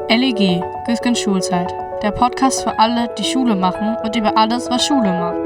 LEG, Güsken Schulzeit. Der Podcast für alle, die Schule machen und über alles, was Schule macht.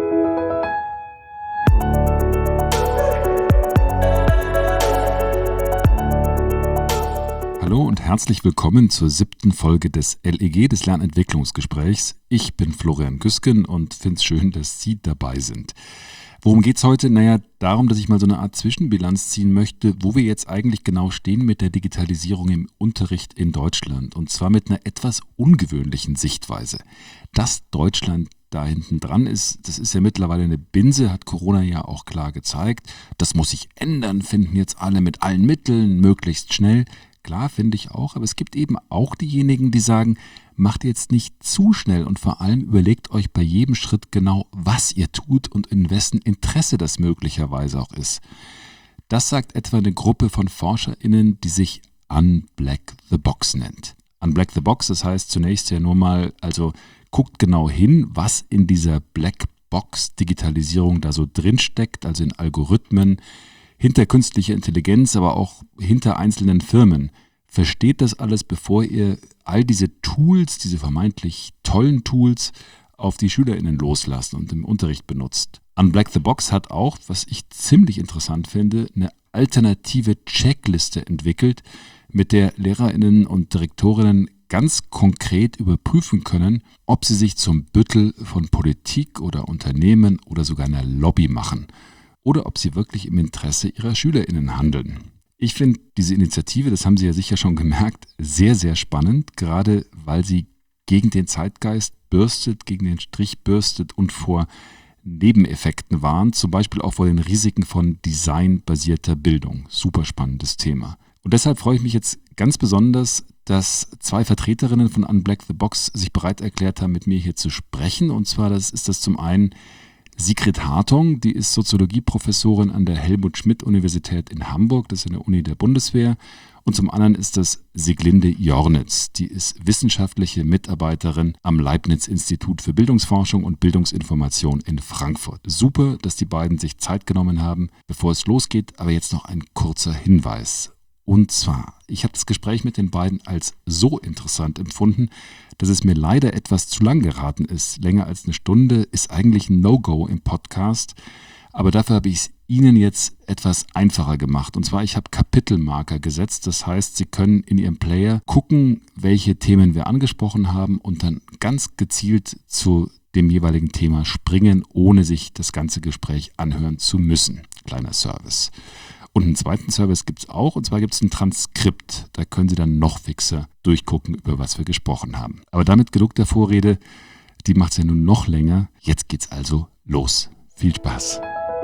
Hallo und herzlich willkommen zur 7. Folge des LEG, des Lernentwicklungsgesprächs. Ich bin Florian Güsken und finde es schön, dass Sie dabei sind. Worum geht es heute? Darum, dass ich mal so eine Art Zwischenbilanz ziehen möchte, wo wir jetzt eigentlich genau stehen mit der Digitalisierung im Unterricht in Deutschland. Und zwar mit einer etwas ungewöhnlichen Sichtweise. Dass Deutschland da hinten dran ist, das ist ja mittlerweile eine Binse, hat Corona ja auch klar gezeigt. Das muss sich ändern, finden jetzt alle mit allen Mitteln, möglichst schnell. Klar, finde ich auch, aber es gibt eben auch diejenigen, die sagen, macht jetzt nicht zu schnell und vor allem überlegt euch bei jedem Schritt genau, was ihr tut und in wessen Interesse das möglicherweise auch ist. Das sagt etwa eine Gruppe von ForscherInnen, die sich Unblack the Box nennt. Unblack the Box, das heißt zunächst ja nur mal, also guckt genau hin, was in dieser Blackbox-Digitalisierung da so drinsteckt, also in Algorithmen, hinter künstlicher Intelligenz, aber auch hinter einzelnen Firmen. Versteht das alles, bevor ihr all diese Tools, diese vermeintlich tollen Tools, auf die SchülerInnen loslasst und im Unterricht benutzt. Unblack the Box hat auch, was ich ziemlich interessant finde, eine alternative Checkliste entwickelt, mit der LehrerInnen und Direktorinnen ganz konkret überprüfen können, ob sie sich zum Büttel von Politik oder Unternehmen oder sogar einer Lobby machen. Oder ob sie wirklich im Interesse ihrer SchülerInnen handeln. Ich finde diese Initiative, das haben Sie ja sicher schon gemerkt, sehr, sehr spannend, gerade weil sie gegen den Zeitgeist bürstet, gegen den Strich bürstet und vor Nebeneffekten warnt, zum Beispiel auch vor den Risiken von designbasierter Bildung. Super spannendes Thema. Und deshalb freue ich mich jetzt ganz besonders, dass 2 Vertreterinnen von Unblack the Box sich bereit erklärt haben, mit mir hier zu sprechen. Und zwar ist das zum einen Sigrid Hartong, die ist Soziologieprofessorin an der Helmut-Schmidt-Universität in Hamburg, das ist eine Uni der Bundeswehr. Und zum anderen ist das Siglinde Jornitz, die ist wissenschaftliche Mitarbeiterin am Leibniz-Institut für Bildungsforschung und Bildungsinformation in Frankfurt. Super, dass die beiden sich Zeit genommen haben. Bevor es losgeht, aber jetzt noch ein kurzer Hinweis. Und zwar, ich habe das Gespräch mit den beiden als so interessant empfunden, dass es mir leider etwas zu lang geraten ist. Länger als eine Stunde ist eigentlich ein No-Go im Podcast. Aber dafür habe ich es Ihnen jetzt etwas einfacher gemacht. Und zwar, ich habe Kapitelmarker gesetzt. Das heißt, Sie können in Ihrem Player gucken, welche Themen wir angesprochen haben und dann ganz gezielt zu dem jeweiligen Thema springen, ohne sich das ganze Gespräch anhören zu müssen. Kleiner Service. Und einen zweiten Service gibt es auch, und zwar gibt es ein Transkript. Da können Sie dann noch fixer durchgucken, über was wir gesprochen haben. Aber damit genug der Vorrede, die macht es ja nun noch länger. Jetzt geht's also los. Viel Spaß.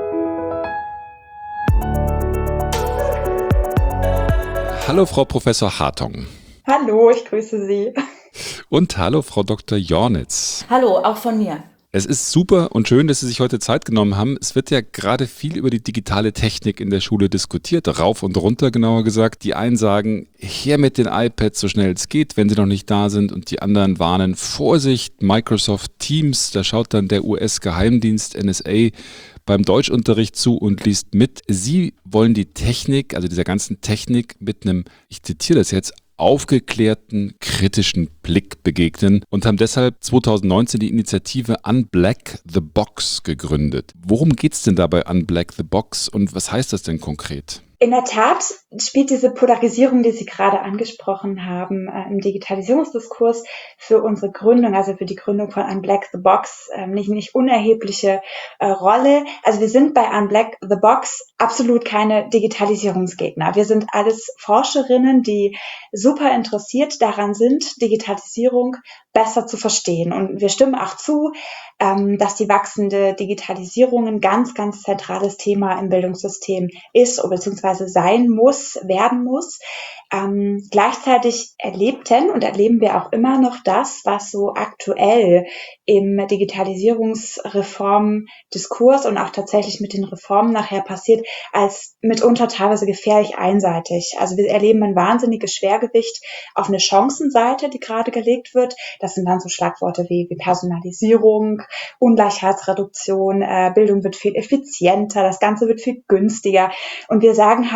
Hallo Frau Professor Hartong. Hallo, ich grüße Sie. Und hallo Frau Dr. Jornitz. Hallo, auch von mir. Es ist super und schön, dass Sie sich heute Zeit genommen haben. Es wird ja gerade viel über die digitale Technik in der Schule diskutiert, rauf und runter genauer gesagt. Die einen sagen, her mit den iPads so schnell es geht, wenn sie noch nicht da sind, und die anderen warnen, Vorsicht, Microsoft Teams, da schaut dann der US-Geheimdienst NSA beim Deutschunterricht zu und liest mit. Sie wollen die Technik, also dieser ganzen Technik mit einem, ich zitiere das jetzt, aufgeklärten, kritischen Blick begegnen und haben deshalb 2019 die Initiative Unblack the Box gegründet. Worum geht es denn dabei Unblack the Box und was heißt das denn konkret? In der Tat spielt diese Polarisierung, die Sie gerade angesprochen haben, im Digitalisierungsdiskurs für unsere Gründung, also für die Gründung von Unblack the Box, nicht unerhebliche Rolle. Also wir sind bei Unblack the Box absolut keine Digitalisierungsgegner. Wir sind alles Forscherinnen, die super interessiert daran sind, Digitalisierung besser zu verstehen. Und wir stimmen auch zu, dass die wachsende Digitalisierung ein ganz, ganz zentrales Thema im Bildungssystem ist oder beziehungsweise sein muss, werden muss. Gleichzeitig erlebten und erleben wir auch immer noch das, was so aktuell im Digitalisierungsreformdiskurs und auch tatsächlich mit den Reformen nachher passiert, als mitunter teilweise gefährlich einseitig. Also wir erleben ein wahnsinniges Schwergewicht auf eine Chancenseite, die gerade gelegt wird. Das sind dann so Schlagworte wie Personalisierung, Ungleichheitsreduktion, Bildung wird viel effizienter, das Ganze wird viel günstiger. Und wir sagen halt,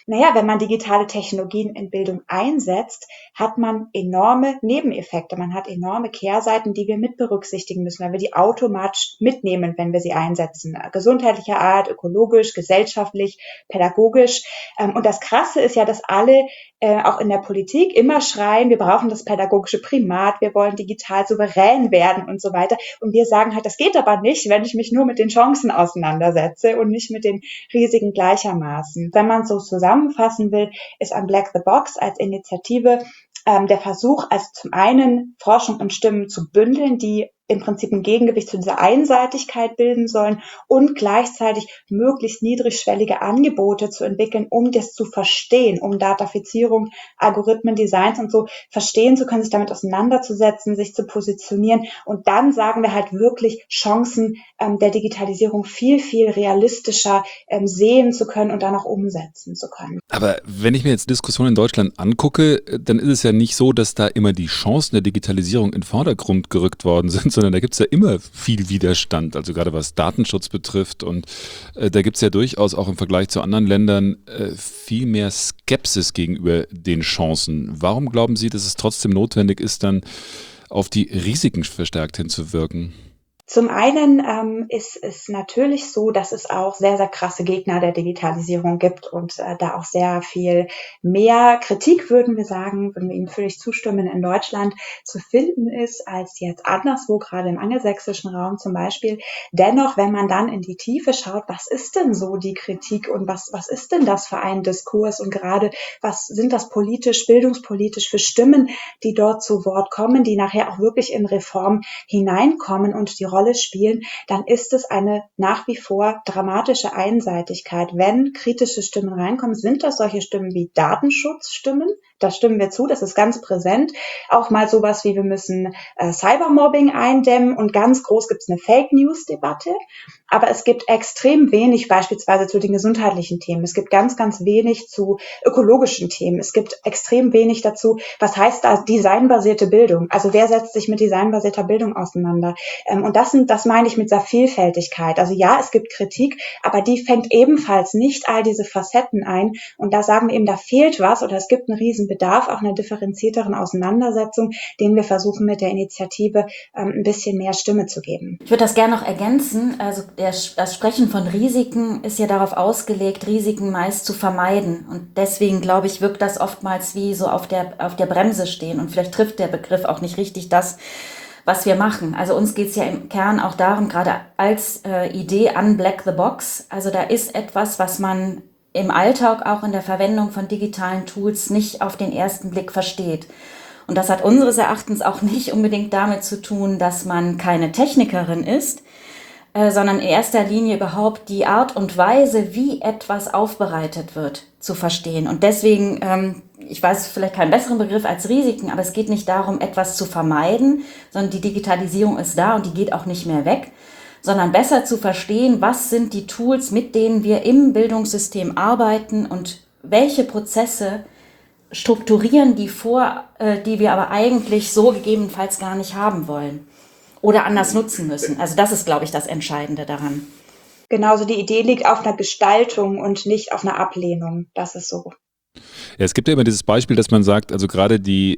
Naja, wenn man digitale Technologien in Bildung einsetzt, hat man enorme Nebeneffekte. Man hat enorme Kehrseiten, die wir mit berücksichtigen müssen, weil wir die automatisch mitnehmen, wenn wir sie einsetzen. Gesundheitlicher Art, ökologisch, gesellschaftlich, pädagogisch. Und das Krasse ist ja, dass alle auch in der Politik immer schreien, wir brauchen das pädagogische Primat, wir wollen digital souverän werden und so weiter. Und wir sagen halt, das geht aber nicht, wenn ich mich nur mit den Chancen auseinandersetze und nicht mit den Risiken gleichermaßen. Wenn man so zusammenfassen will, ist Unblack the Box als Initiative der Versuch, also zum einen Forschung und Stimmen zu bündeln, die im Prinzip ein Gegengewicht zu dieser Einseitigkeit bilden sollen und gleichzeitig möglichst niedrigschwellige Angebote zu entwickeln, um das zu verstehen, um Datafizierung, Algorithmen, Designs und so verstehen zu können, sich damit auseinanderzusetzen, sich zu positionieren. Und dann sagen wir halt wirklich Chancen der Digitalisierung viel, viel realistischer sehen zu können und dann auch umsetzen zu können. Aber wenn ich mir jetzt Diskussionen in Deutschland angucke, dann ist es ja nicht so, dass da immer die Chancen der Digitalisierung in den Vordergrund gerückt worden sind, sondern da gibt es ja immer viel Widerstand, also gerade was Datenschutz betrifft. Und da gibt es ja durchaus auch im Vergleich zu anderen Ländern viel mehr Skepsis gegenüber den Chancen. Warum glauben Sie, dass es trotzdem notwendig ist, dann auf die Risiken verstärkt hinzuwirken? Zum einen ist es natürlich so, dass es auch sehr, sehr krasse Gegner der Digitalisierung gibt und da auch sehr viel mehr Kritik, würden wir Ihnen völlig zustimmen, in Deutschland zu finden ist, als jetzt anderswo, gerade im angelsächsischen Raum zum Beispiel. Dennoch, wenn man dann in die Tiefe schaut, was ist denn so die Kritik und was ist denn das für ein Diskurs und gerade was sind das politisch, bildungspolitisch für Stimmen, die dort zu Wort kommen, die nachher auch wirklich in Reform hineinkommen und die Rolle spielen, dann ist es eine nach wie vor dramatische Einseitigkeit. Wenn kritische Stimmen reinkommen, sind das solche Stimmen wie Datenschutzstimmen. Da stimmen wir zu, das ist ganz präsent. Auch mal sowas wie, wir müssen Cybermobbing eindämmen und ganz groß gibt es eine Fake-News-Debatte. Aber es gibt extrem wenig beispielsweise zu den gesundheitlichen Themen. Es gibt ganz, ganz wenig zu ökologischen Themen. Es gibt extrem wenig dazu, was heißt da designbasierte Bildung? Also wer setzt sich mit designbasierter Bildung auseinander? Und das meine ich mit dieser Vielfältigkeit. Also ja, es gibt Kritik, aber die fängt ebenfalls nicht all diese Facetten ein. Und da sagen wir eben, da fehlt was oder es gibt einen riesen Bedarf auch einer differenzierteren Auseinandersetzung, den wir versuchen mit der Initiative ein bisschen mehr Stimme zu geben. Ich würde das gerne noch ergänzen. Also das Sprechen von Risiken ist ja darauf ausgelegt, Risiken meist zu vermeiden. Und deswegen, glaube ich, wirkt das oftmals wie so auf der Bremse stehen. Und vielleicht trifft der Begriff auch nicht richtig das, was wir machen. Also uns geht es ja im Kern auch darum, gerade als Idee Unblack the Box. Also da ist etwas, was man im Alltag auch in der Verwendung von digitalen Tools nicht auf den ersten Blick versteht. Und das hat unseres Erachtens auch nicht unbedingt damit zu tun, dass man keine Technikerin ist, sondern in erster Linie überhaupt die Art und Weise, wie etwas aufbereitet wird, zu verstehen. Und deswegen, ich weiß vielleicht keinen besseren Begriff als Risiken, aber es geht nicht darum, etwas zu vermeiden, sondern die Digitalisierung ist da und die geht auch nicht mehr weg, sondern besser zu verstehen, was sind die Tools, mit denen wir im Bildungssystem arbeiten und welche Prozesse strukturieren die vor, die wir aber eigentlich so gegebenenfalls gar nicht haben wollen oder anders nutzen müssen. Also das ist, glaube ich, das Entscheidende daran. Genauso, die Idee liegt auf einer Gestaltung und nicht auf einer Ablehnung. Das ist so. Ja, es gibt ja immer dieses Beispiel, dass man sagt, also gerade die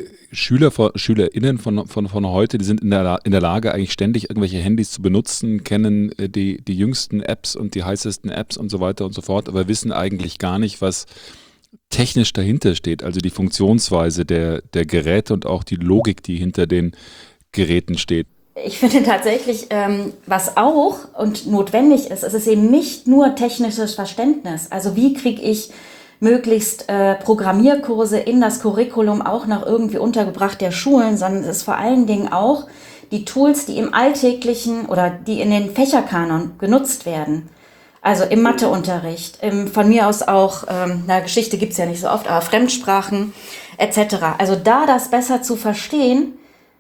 SchülerInnen von heute, die sind in der Lage, eigentlich ständig irgendwelche Handys zu benutzen, kennen die jüngsten Apps und die heißesten Apps und so weiter und so fort, aber wissen eigentlich gar nicht, was technisch dahinter steht, also die Funktionsweise der Geräte und auch die Logik, die hinter den Geräten steht. Ich finde tatsächlich, was auch und notwendig ist, es ist eben nicht nur technisches Verständnis. Also wie kriege ich möglichst Programmierkurse in das Curriculum auch noch irgendwie untergebracht der Schulen, sondern es ist vor allen Dingen auch die Tools, die im Alltäglichen oder die in den Fächerkanon genutzt werden. Also im Matheunterricht, von mir aus auch, Geschichte gibt's ja nicht so oft, aber Fremdsprachen etc. Also da das besser zu verstehen,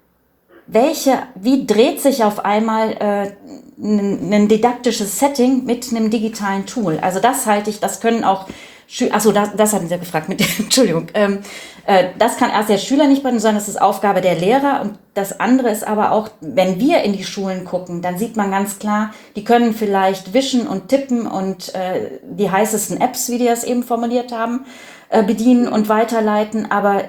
wie dreht sich auf einmal ein didaktisches Setting mit einem digitalen Tool? Also das halte ich, das können auch Achso, das hatten Sie gefragt, Entschuldigung. Das kann erst der Schüler nicht beibringen, sondern es ist Aufgabe der Lehrer. Und das andere ist aber auch, wenn wir in die Schulen gucken, dann sieht man ganz klar, die können vielleicht wischen und tippen und die heißesten Apps, wie die das eben formuliert haben, bedienen und weiterleiten. Aber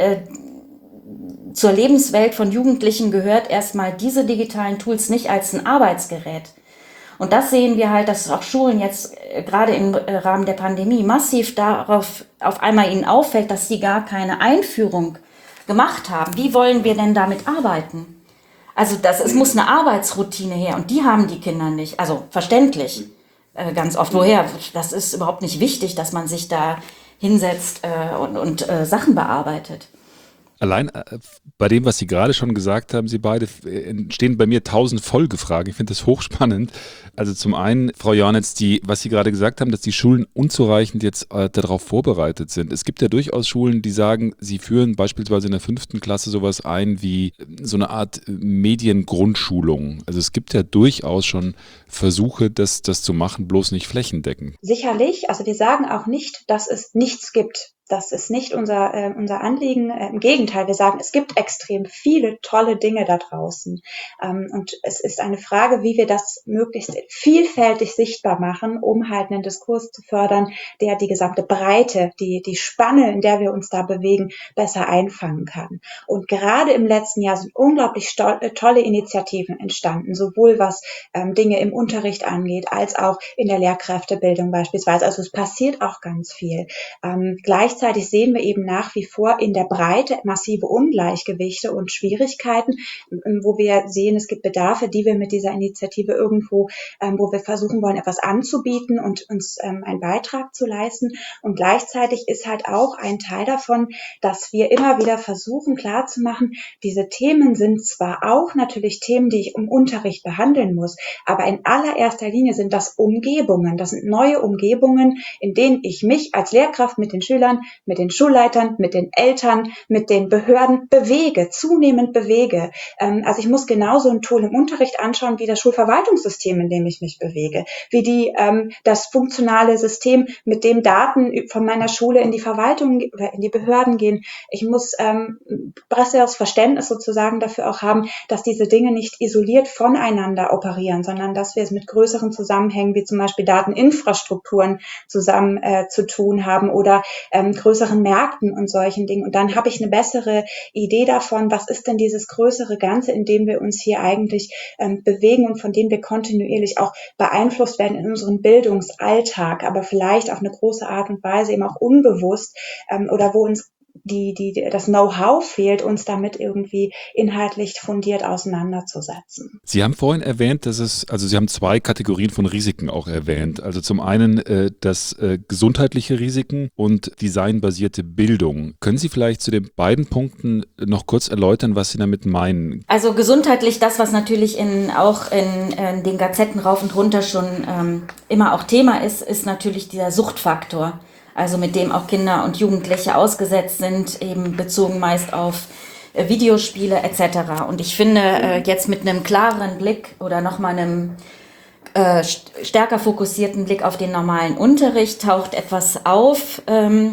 zur Lebenswelt von Jugendlichen gehört erstmal diese digitalen Tools nicht als ein Arbeitsgerät. Und das sehen wir halt, dass auch Schulen jetzt gerade im Rahmen der Pandemie massiv darauf auf einmal ihnen auffällt, dass sie gar keine Einführung gemacht haben. Wie wollen wir denn damit arbeiten? Also es muss eine Arbeitsroutine her und die haben die Kinder nicht. Also verständlich ganz oft. Woher? Das ist überhaupt nicht wichtig, dass man sich da hinsetzt und Sachen bearbeitet. Allein bei dem, was Sie gerade schon gesagt haben, Sie beide, entstehen bei mir 1000 Folgefragen. Ich finde das hochspannend. Also zum einen, Frau Jornitz, was Sie gerade gesagt haben, dass die Schulen unzureichend jetzt darauf vorbereitet sind. Es gibt ja durchaus Schulen, die sagen, sie führen beispielsweise in der 5. Klasse sowas ein wie so eine Art Mediengrundschulung. Also es gibt ja durchaus schon Versuche, das zu machen, bloß nicht flächendeckend. Sicherlich. Also wir sagen auch nicht, dass es nichts gibt. Das ist nicht unser Anliegen. Im Gegenteil, wir sagen, es gibt extrem viele tolle Dinge da draußen. Und es ist eine Frage, wie wir das möglichst vielfältig sichtbar machen, um halt einen Diskurs zu fördern, der die gesamte Breite, die Spanne, in der wir uns da bewegen, besser einfangen kann. Und gerade im letzten Jahr sind unglaublich tolle Initiativen entstanden, sowohl was Dinge im Unterricht angeht, als auch in der Lehrkräftebildung beispielsweise. Also es passiert auch ganz viel. Gleichzeitig sehen wir eben nach wie vor in der Breite massive Ungleichgewichte und Schwierigkeiten, wo wir sehen, es gibt Bedarfe, die wir mit dieser Initiative irgendwo, wo wir versuchen wollen, etwas anzubieten und uns einen Beitrag zu leisten. Und gleichzeitig ist halt auch ein Teil davon, dass wir immer wieder versuchen klarzumachen, diese Themen sind zwar auch natürlich Themen, die ich im Unterricht behandeln muss, aber in allererster Linie sind das Umgebungen. Das sind neue Umgebungen, in denen ich mich als Lehrkraft mit den Schülern, mit den Schulleitern, mit den Eltern, mit den Behörden zunehmend bewege. Also ich muss genauso ein Tool im Unterricht anschauen, wie das Schulverwaltungssystem, in dem ich mich bewege, wie das funktionale System, mit dem Daten von meiner Schule in die Verwaltung oder in die Behörden gehen. Ich muss besseres Verständnis sozusagen dafür auch haben, dass diese Dinge nicht isoliert voneinander operieren, sondern dass wir es mit größeren Zusammenhängen wie zum Beispiel Dateninfrastrukturen zusammen zu tun haben oder größeren Märkten und solchen Dingen. Und dann habe ich eine bessere Idee davon, was ist denn dieses größere Ganze, in dem wir uns hier eigentlich bewegen und von dem wir kontinuierlich auch beeinflusst werden in unserem Bildungsalltag, aber vielleicht auf eine große Art und Weise eben auch unbewusst oder wo uns das Know-how fehlt, uns damit irgendwie inhaltlich fundiert auseinanderzusetzen. Sie haben vorhin erwähnt, Sie haben 2 Kategorien von Risiken auch erwähnt. Also zum einen das gesundheitliche Risiken und designbasierte Bildung. Können Sie vielleicht zu den beiden Punkten noch kurz erläutern, was Sie damit meinen? Also gesundheitlich, das, was natürlich auch in den Gazetten rauf und runter schon immer auch Thema ist natürlich dieser Suchtfaktor. Also mit dem auch Kinder und Jugendliche ausgesetzt sind, eben bezogen meist auf Videospiele etc. Und ich finde, jetzt mit einem klareren Blick oder nochmal einem stärker fokussierten Blick auf den normalen Unterricht taucht etwas auf,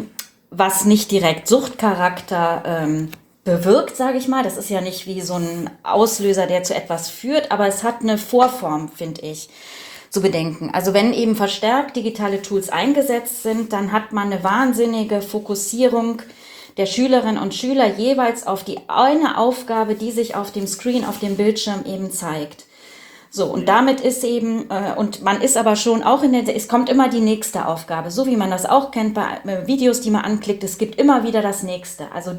was nicht direkt Suchtcharakter bewirkt, sage ich mal. Das ist ja nicht wie so ein Auslöser, der zu etwas führt, aber es hat eine Vorform, finde ich, zu bedenken. Also wenn eben verstärkt digitale Tools eingesetzt sind, dann hat man eine wahnsinnige Fokussierung der Schülerinnen und Schüler jeweils auf die eine Aufgabe, die sich auf dem Screen, auf dem Bildschirm eben zeigt. So, und damit ist eben, und man ist aber schon auch es kommt immer die nächste Aufgabe, so wie man das auch kennt bei Videos, die man anklickt, es gibt immer wieder das nächste. Also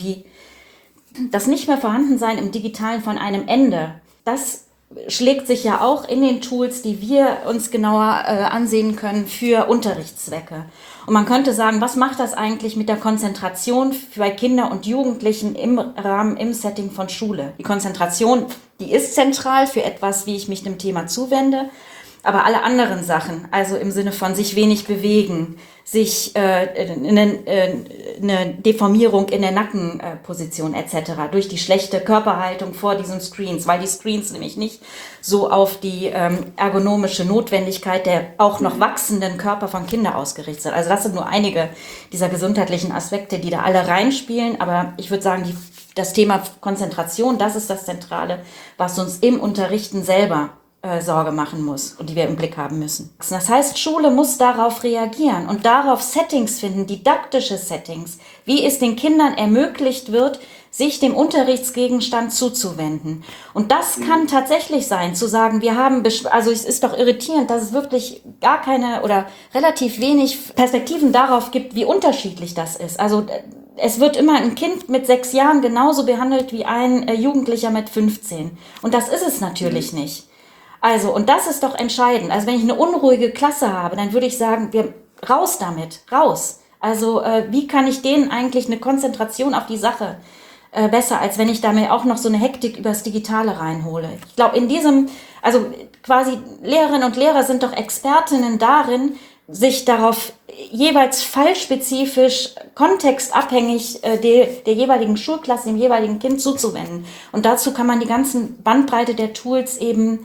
das nicht mehr Vorhandensein im Digitalen von einem Ende, das schlägt sich ja auch in den Tools, die wir uns genauer ansehen können für Unterrichtszwecke. Und man könnte sagen, was macht das eigentlich mit der Konzentration bei Kindern und Jugendlichen im Setting von Schule? Die Konzentration, die ist zentral für etwas, wie ich mich dem Thema zuwende. Aber alle anderen Sachen, also im Sinne von sich wenig bewegen, sich eine Deformierung in der Nackenposition etc. durch die schlechte Körperhaltung vor diesen Screens, weil die Screens nämlich nicht so auf die ergonomische Notwendigkeit der auch noch wachsenden Körper von Kindern ausgerichtet sind. Also das sind nur einige dieser gesundheitlichen Aspekte, die da alle reinspielen. Aber ich würde sagen, das Thema Konzentration, das ist das Zentrale, was uns im Unterrichten selber Sorge machen muss und die wir im Blick haben müssen. Das heißt, Schule muss darauf reagieren und darauf Settings finden, didaktische Settings, wie es den Kindern ermöglicht wird, sich dem Unterrichtsgegenstand zuzuwenden. Und das kann tatsächlich sein, zu sagen, also es ist doch irritierend, dass es wirklich gar keine oder relativ wenig Perspektiven darauf gibt, wie unterschiedlich das ist. Also es wird immer ein Kind mit 6 Jahren genauso behandelt wie ein Jugendlicher mit 15. Und das ist es natürlich nicht. Also, und das ist doch entscheidend. Also wenn ich eine unruhige Klasse habe, dann würde ich sagen, raus damit, raus. Also wie kann ich denen eigentlich eine Konzentration auf die Sache besser, als wenn ich da mir auch noch so eine Hektik übers Digitale reinhole. Ich glaube, also quasi Lehrerinnen und Lehrer sind doch Expertinnen darin, sich darauf jeweils fallspezifisch, kontextabhängig der jeweiligen Schulklasse, dem jeweiligen Kind zuzuwenden. Und dazu kann man die ganzen Bandbreite der Tools eben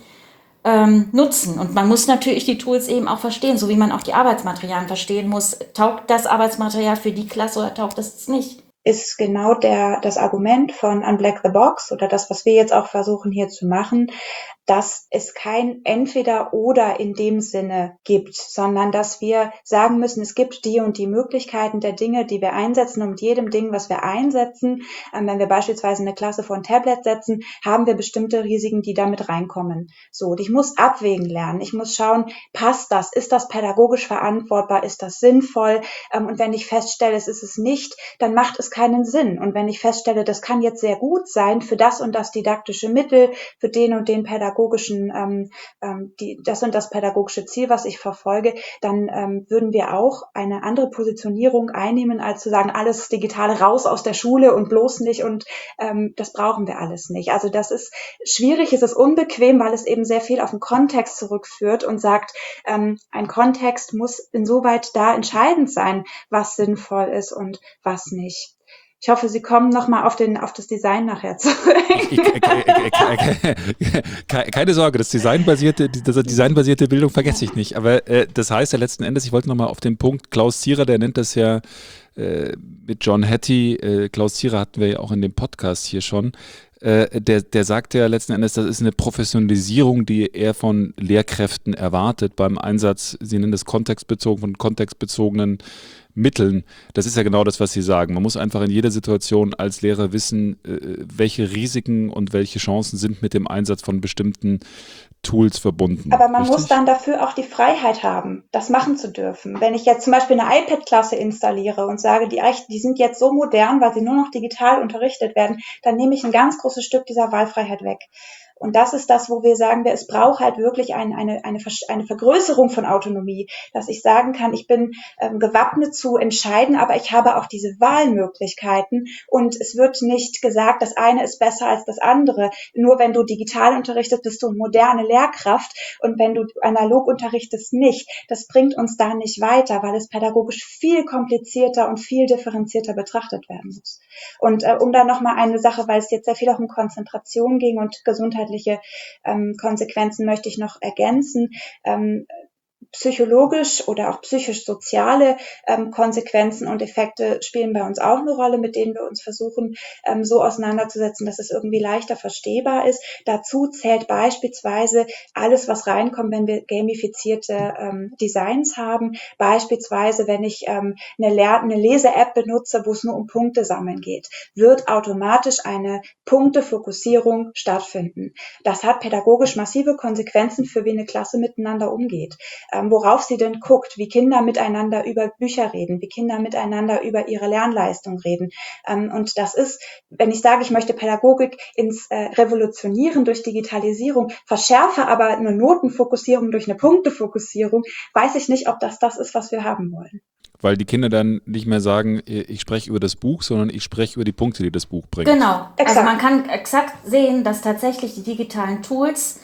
nutzen. Und man muss natürlich die Tools eben auch verstehen, so wie man auch die Arbeitsmaterialien verstehen muss. Taugt das Arbeitsmaterial für die Klasse oder taugt es nicht? Ist genau das Argument von Unblack the Box oder das, was wir jetzt auch versuchen hier zu machen, dass es kein Entweder-Oder in dem Sinne gibt, sondern dass wir sagen müssen, es gibt die und die Möglichkeiten der Dinge, die wir einsetzen. Und mit jedem Ding, was wir einsetzen, wenn wir beispielsweise eine Klasse vor ein Tablet setzen, haben wir bestimmte Risiken, die damit reinkommen. So, und ich muss abwägen lernen. Ich muss schauen, passt das? Ist das pädagogisch verantwortbar? Ist das sinnvoll? Und wenn ich feststelle, es ist es nicht, dann macht es keinen Sinn. Und wenn ich feststelle, das kann jetzt sehr gut sein für das und das didaktische Mittel, für den und den pädagogischen das und das pädagogische Ziel, was ich verfolge, dann würden wir auch eine andere Positionierung einnehmen, als zu sagen, alles Digitale raus aus der Schule und bloß nicht und das brauchen wir alles nicht. Also das ist schwierig, es ist unbequem, weil es eben sehr viel auf den Kontext zurückführt und sagt, ein Kontext muss insoweit da entscheidend sein, was sinnvoll ist und was nicht. Ich hoffe, Sie kommen nochmal auf das Design nachher zurück. Keine Sorge, diese designbasierte Bildung vergesse ich nicht. Aber das heißt ja letzten Endes, ich wollte nochmal auf den Punkt, Klaus Zierer, der nennt das ja mit John Hattie, Klaus Zierer hatten wir ja auch in dem Podcast hier schon, der sagt ja letzten Endes, das ist eine Professionalisierung, die er von Lehrkräften erwartet beim Einsatz, Sie nennen das kontextbezogen, von kontextbezogenen Mitteln. Das ist ja genau das, was Sie sagen. Man muss einfach in jeder Situation als Lehrer wissen, welche Risiken und welche Chancen sind mit dem Einsatz von bestimmten Tools verbunden. Aber man muss dann dafür auch die Freiheit haben, das machen zu dürfen. Wenn ich jetzt zum Beispiel eine iPad-Klasse installiere und sage, die sind jetzt so modern, weil sie nur noch digital unterrichtet werden, dann nehme ich ein ganz großes Stück dieser Wahlfreiheit weg. Und das ist das, wo wir sagen, es braucht halt wirklich eine Vergrößerung von Autonomie, dass ich sagen kann, ich bin gewappnet zu entscheiden, aber ich habe auch diese Wahlmöglichkeiten und es wird nicht gesagt, das eine ist besser als das andere. Nur wenn du digital unterrichtest, bist du eine moderne Lehrkraft und wenn du analog unterrichtest, nicht. Das bringt uns da nicht weiter, weil es pädagogisch viel komplizierter und viel differenzierter betrachtet werden muss. Und um da nochmal eine Sache, weil es jetzt sehr viel auch um Konzentration ging und gesundheitliche Konsequenzen möchte ich noch ergänzen. Psychologisch oder auch psychisch-soziale Konsequenzen und Effekte spielen bei uns auch eine Rolle, mit denen wir uns versuchen, so auseinanderzusetzen, dass es irgendwie leichter verstehbar ist. Dazu zählt beispielsweise alles, was reinkommt, wenn wir gamifizierte Designs haben. Beispielsweise, wenn ich eine Lese-App benutze, wo es nur um Punkte sammeln geht, wird automatisch eine Punktefokussierung stattfinden. Das hat pädagogisch massive Konsequenzen für wie eine Klasse miteinander umgeht. Worauf sie denn guckt, wie Kinder miteinander über Bücher reden, wie Kinder miteinander über ihre Lernleistung reden. Und das ist, wenn ich sage, ich möchte Pädagogik ins Revolutionieren durch Digitalisierung, verschärfe aber eine Notenfokussierung durch eine Punktefokussierung, weiß ich nicht, ob das ist, was wir haben wollen. Weil die Kinder dann nicht mehr sagen, ich spreche über das Buch, sondern ich spreche über die Punkte, die das Buch bringt. Genau, exakt. Also man kann exakt sehen, dass tatsächlich die digitalen Tools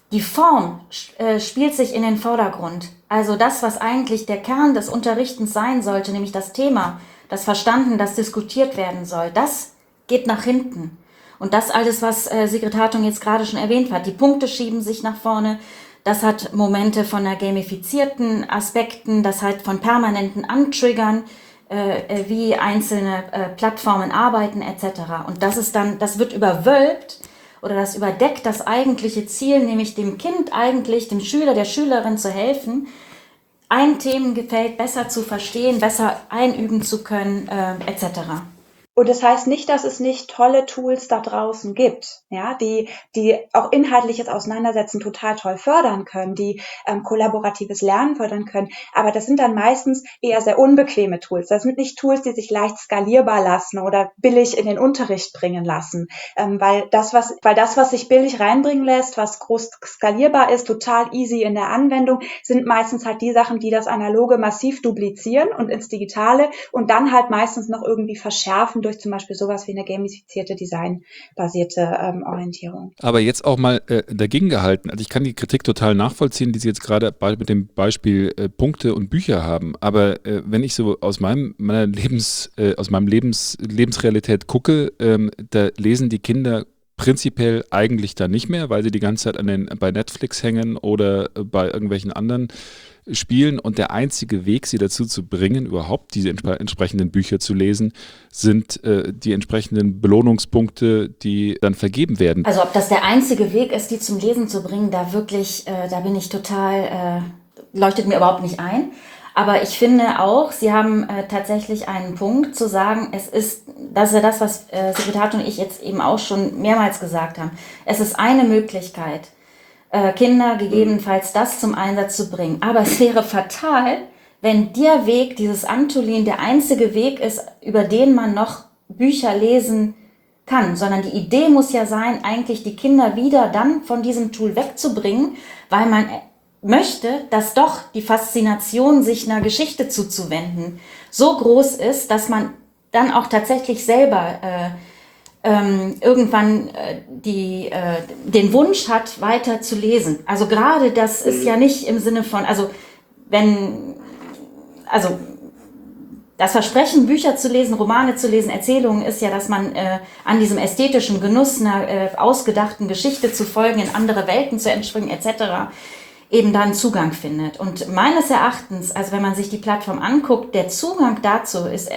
Die Form spielt sich in den Vordergrund. Also das, was eigentlich der Kern des Unterrichtens sein sollte, nämlich das Thema, das verstanden, das diskutiert werden soll, das geht nach hinten. Und das alles, was Sigrid Hartung jetzt gerade schon erwähnt hat, die Punkte schieben sich nach vorne, das hat Momente von einer gamifizierten Aspekten, das hat von permanenten Antriggern, wie einzelne Plattformen arbeiten etc. Und das wird überwölbt oder das überdeckt das eigentliche Ziel, nämlich dem Kind eigentlich, dem Schüler, der Schülerin zu helfen, ein Themengefeld besser zu verstehen, besser einüben zu können, etc. Und das heißt nicht, dass es nicht tolle Tools da draußen gibt, ja, die auch inhaltliches Auseinandersetzen total toll fördern können, die kollaboratives Lernen fördern können. Aber das sind dann meistens eher sehr unbequeme Tools. Das sind nicht Tools, die sich leicht skalierbar lassen oder billig in den Unterricht bringen lassen, weil das, was sich billig reinbringen lässt, was groß skalierbar ist, total easy in der Anwendung, sind meistens halt die Sachen, die das Analoge massiv duplizieren und ins Digitale und dann halt meistens noch irgendwie verschärfen durch zum Beispiel sowas wie eine gamifizierte, designbasierte Orientierung. Aber jetzt auch mal dagegen gehalten. Also ich kann die Kritik total nachvollziehen, die Sie jetzt gerade mit dem Beispiel Punkte und Bücher haben. Aber wenn ich so aus meiner Lebensrealität gucke, da lesen die Kinder prinzipiell eigentlich dann nicht mehr, weil sie die ganze Zeit bei Netflix hängen oder bei irgendwelchen anderen Spielen und der einzige Weg, sie dazu zu bringen, überhaupt diese entsprechenden Bücher zu lesen, sind die entsprechenden Belohnungspunkte, die dann vergeben werden. Also ob das der einzige Weg ist, die zum Lesen zu bringen, da bin ich total, leuchtet mir überhaupt nicht ein. Aber ich finde auch, Sie haben tatsächlich einen Punkt zu sagen, das ist ja das, was Sigrid Hartung und ich jetzt eben auch schon mehrmals gesagt haben. Es ist eine Möglichkeit, Kinder gegebenenfalls das zum Einsatz zu bringen. Aber es wäre fatal, wenn der Weg, dieses Antolin, der einzige Weg ist, über den man noch Bücher lesen kann. Sondern die Idee muss ja sein, eigentlich die Kinder wieder dann von diesem Tool wegzubringen, weil man möchte, dass doch die Faszination, sich einer Geschichte zuzuwenden, so groß ist, dass man dann auch tatsächlich selber irgendwann den Wunsch hat, weiter zu lesen. Also gerade das ist ja nicht im Sinne von, das Versprechen, Bücher zu lesen, Romane zu lesen, Erzählungen ist ja, dass man an diesem ästhetischen Genuss einer ausgedachten Geschichte zu folgen, in andere Welten zu entspringen etc., eben dann Zugang findet. Und meines Erachtens, also wenn man sich die Plattform anguckt, der Zugang dazu ist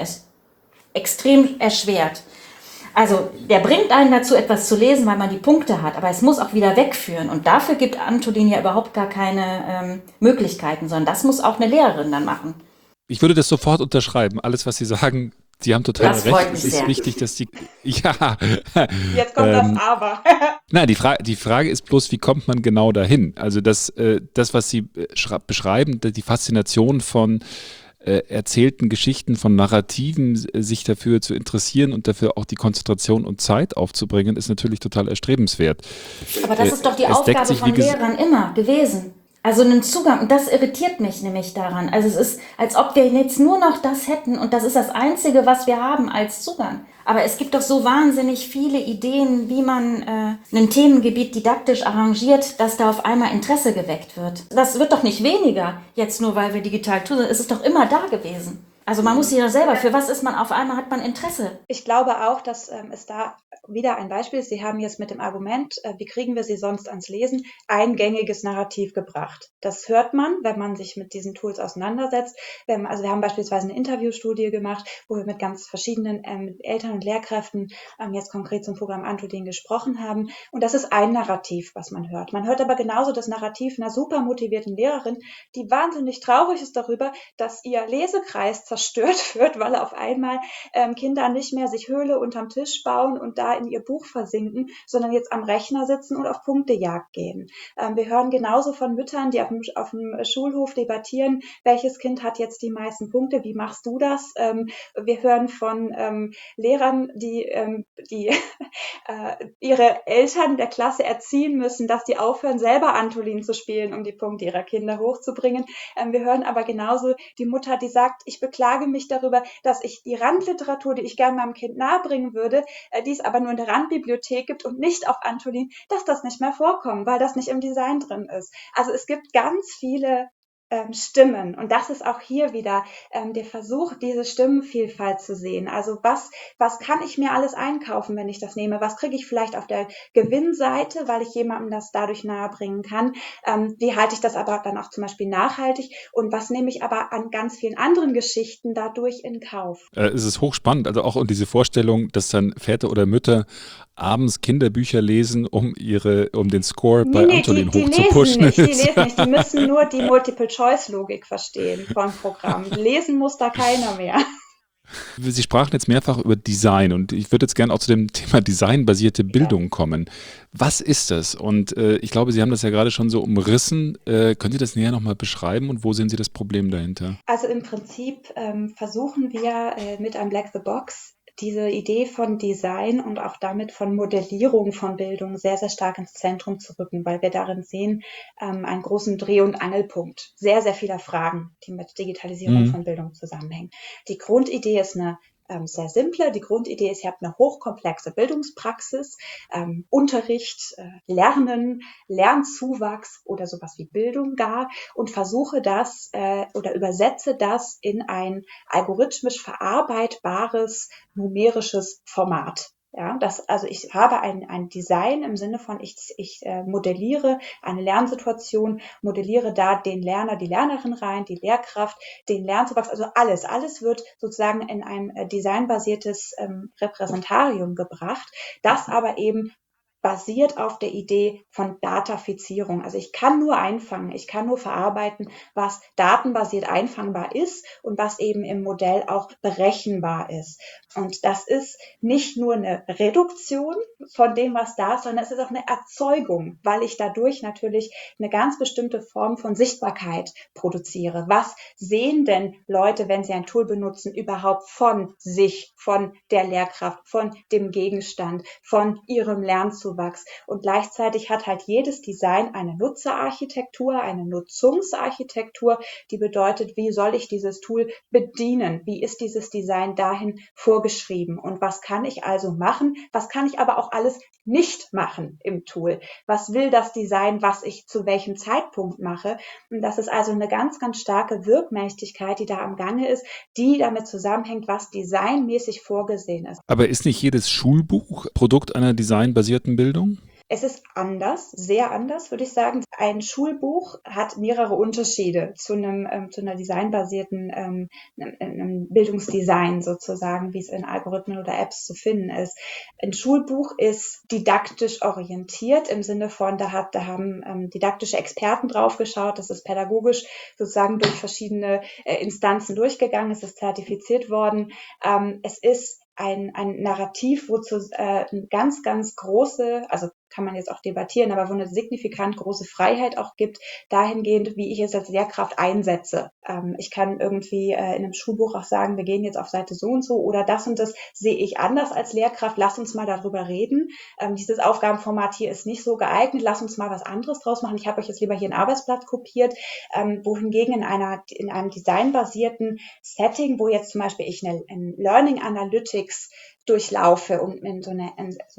extrem erschwert. Also der bringt einen dazu, etwas zu lesen, weil man die Punkte hat, aber es muss auch wieder wegführen. Und dafür gibt Antolin ja überhaupt gar keine Möglichkeiten, sondern das muss auch eine Lehrerin dann machen. Ich würde das sofort unterschreiben. Alles, was Sie sagen, Sie haben total recht. Es ist wichtig, dass die... Ja. Jetzt kommt das Aber. Nein, die Frage ist bloß, wie kommt man genau dahin? Also das was Sie beschreiben, die Faszination von erzählten Geschichten, von Narrativen, sich dafür zu interessieren und dafür auch die Konzentration und Zeit aufzubringen, ist natürlich total erstrebenswert. Aber das ist doch die Aufgabe von Lehrern immer gewesen. Also einen Zugang, und das irritiert mich nämlich daran. Also es ist, als ob wir jetzt nur noch das hätten und das ist das Einzige, was wir haben als Zugang. Aber es gibt doch so wahnsinnig viele Ideen, wie man ein Themengebiet didaktisch arrangiert, dass da auf einmal Interesse geweckt wird. Das wird doch nicht weniger, jetzt nur weil wir digital tun, es ist doch immer da gewesen. Also man muss sich ja selber, für was ist man auf einmal, hat man Interesse? Ich glaube auch, dass es da wieder ein Beispiel ist. Sie haben jetzt mit dem Argument, wie kriegen wir sie sonst ans Lesen, ein gängiges Narrativ gebracht. Das hört man, wenn man sich mit diesen Tools auseinandersetzt. Also wir haben beispielsweise eine Interviewstudie gemacht, wo wir mit ganz verschiedenen Eltern und Lehrkräften jetzt konkret zum Programm Antolin gesprochen haben. Und das ist ein Narrativ, was man hört. Man hört aber genauso das Narrativ einer super motivierten Lehrerin, die wahnsinnig traurig ist darüber, dass ihr Lesekreis zerstört wird, weil auf einmal Kinder nicht mehr sich Höhle unterm Tisch bauen und da in ihr Buch versinken, sondern jetzt am Rechner sitzen und auf Punktejagd gehen. Wir hören genauso von Müttern, die auf dem Schulhof debattieren, welches Kind hat jetzt die meisten Punkte, wie machst du das? Wir hören von Lehrern, die ihre Eltern der Klasse erziehen müssen, dass die aufhören, selber Antolin zu spielen, um die Punkte ihrer Kinder hochzubringen. Wir hören aber genauso die Mutter, die sagt, ich beklage beklage mich darüber, dass ich die Randliteratur, die ich gerne meinem Kind nahebringen würde, die es aber nur in der Randbibliothek gibt und nicht auf Antolin, dass das nicht mehr vorkommt, weil das nicht im Design drin ist. Also es gibt ganz viele Stimmen. Und das ist auch hier wieder der Versuch, diese Stimmenvielfalt zu sehen. Also was kann ich mir alles einkaufen, wenn ich das nehme? Was kriege ich vielleicht auf der Gewinnseite, weil ich jemandem das dadurch nahebringen kann? Wie halte ich das aber dann auch zum Beispiel nachhaltig? Und was nehme ich aber an ganz vielen anderen Geschichten dadurch in Kauf? Es ist hochspannend, also auch und diese Vorstellung, dass dann Väter oder Mütter abends Kinderbücher lesen, um den Score bei Antolin die hochzupushen. lesen nicht, die müssen nur die Multiple-Choice-Logik verstehen vom Programm. Lesen muss da keiner mehr. Sie sprachen jetzt mehrfach über Design und ich würde jetzt gerne auch zu dem Thema designbasierte Bildung kommen. Was ist das? Und ich glaube, Sie haben das ja gerade schon so umrissen. Können Sie das näher nochmal beschreiben und wo sehen Sie das Problem dahinter? Also im Prinzip versuchen wir mit Unblack the Box diese Idee von Design und auch damit von Modellierung von Bildung sehr, sehr stark ins Zentrum zu rücken, weil wir darin sehen einen großen Dreh- und Angelpunkt sehr, sehr vieler Fragen, die mit Digitalisierung von Bildung zusammenhängen. Die Grundidee ist eine sehr simple. Die Grundidee ist, ihr habt eine hochkomplexe Bildungspraxis, Unterricht, Lernen, Lernzuwachs oder sowas wie Bildung gar und versuche das oder übersetze das in ein algorithmisch verarbeitbares numerisches Format. Ja, also ich habe ein Design im Sinne von, ich modelliere eine Lernsituation, modelliere da den Lerner, die Lernerin rein, die Lehrkraft, den Lernzuwachs, also alles wird sozusagen in ein designbasiertes Repräsentarium gebracht, das aber eben basiert auf der Idee von Datafizierung. Also ich kann nur einfangen, ich kann nur verarbeiten, was datenbasiert einfangbar ist und was eben im Modell auch berechenbar ist. Und das ist nicht nur eine Reduktion von dem, was da ist, sondern es ist auch eine Erzeugung, weil ich dadurch natürlich eine ganz bestimmte Form von Sichtbarkeit produziere. Was sehen denn Leute, wenn sie ein Tool benutzen, überhaupt von sich, von der Lehrkraft, von dem Gegenstand, von ihrem Lernzuwachs? Und gleichzeitig hat halt jedes Design eine Nutzerarchitektur, eine Nutzungsarchitektur, die bedeutet, wie soll ich dieses Tool bedienen? Wie ist dieses Design dahin vorgeschrieben? Und was kann ich also machen? Was kann ich aber auch alles nicht machen im Tool? Was will das Design, was ich zu welchem Zeitpunkt mache? Und das ist also eine ganz, ganz starke Wirkmächtigkeit, die da am Gange ist, die damit zusammenhängt, was designmäßig vorgesehen ist. Aber ist nicht jedes Schulbuch Produkt einer designbasierten Bildung? Es ist anders, sehr anders, würde ich sagen. Ein Schulbuch hat mehrere Unterschiede zu einer designbasierten einem Bildungsdesign sozusagen, wie es in Algorithmen oder Apps zu finden ist. Ein Schulbuch ist didaktisch orientiert im Sinne von, da haben didaktische Experten drauf geschaut, das ist pädagogisch sozusagen durch verschiedene Instanzen durchgegangen, es ist zertifiziert worden. Es ist ein Narrativ, wozu ganz, ganz große, also kann man jetzt auch debattieren, aber wo eine signifikant große Freiheit auch gibt, dahingehend, wie ich es als Lehrkraft einsetze. Ich kann irgendwie in einem Schulbuch auch sagen, wir gehen jetzt auf Seite so und so oder das und das sehe ich anders als Lehrkraft, lass uns mal darüber reden. Dieses Aufgabenformat hier ist nicht so geeignet, lass uns mal was anderes draus machen. Ich habe euch jetzt lieber hier ein Arbeitsblatt kopiert, wohingegen in einem designbasierten Setting, wo jetzt zum Beispiel ich ein Learning Analytics durchlaufe und in so eine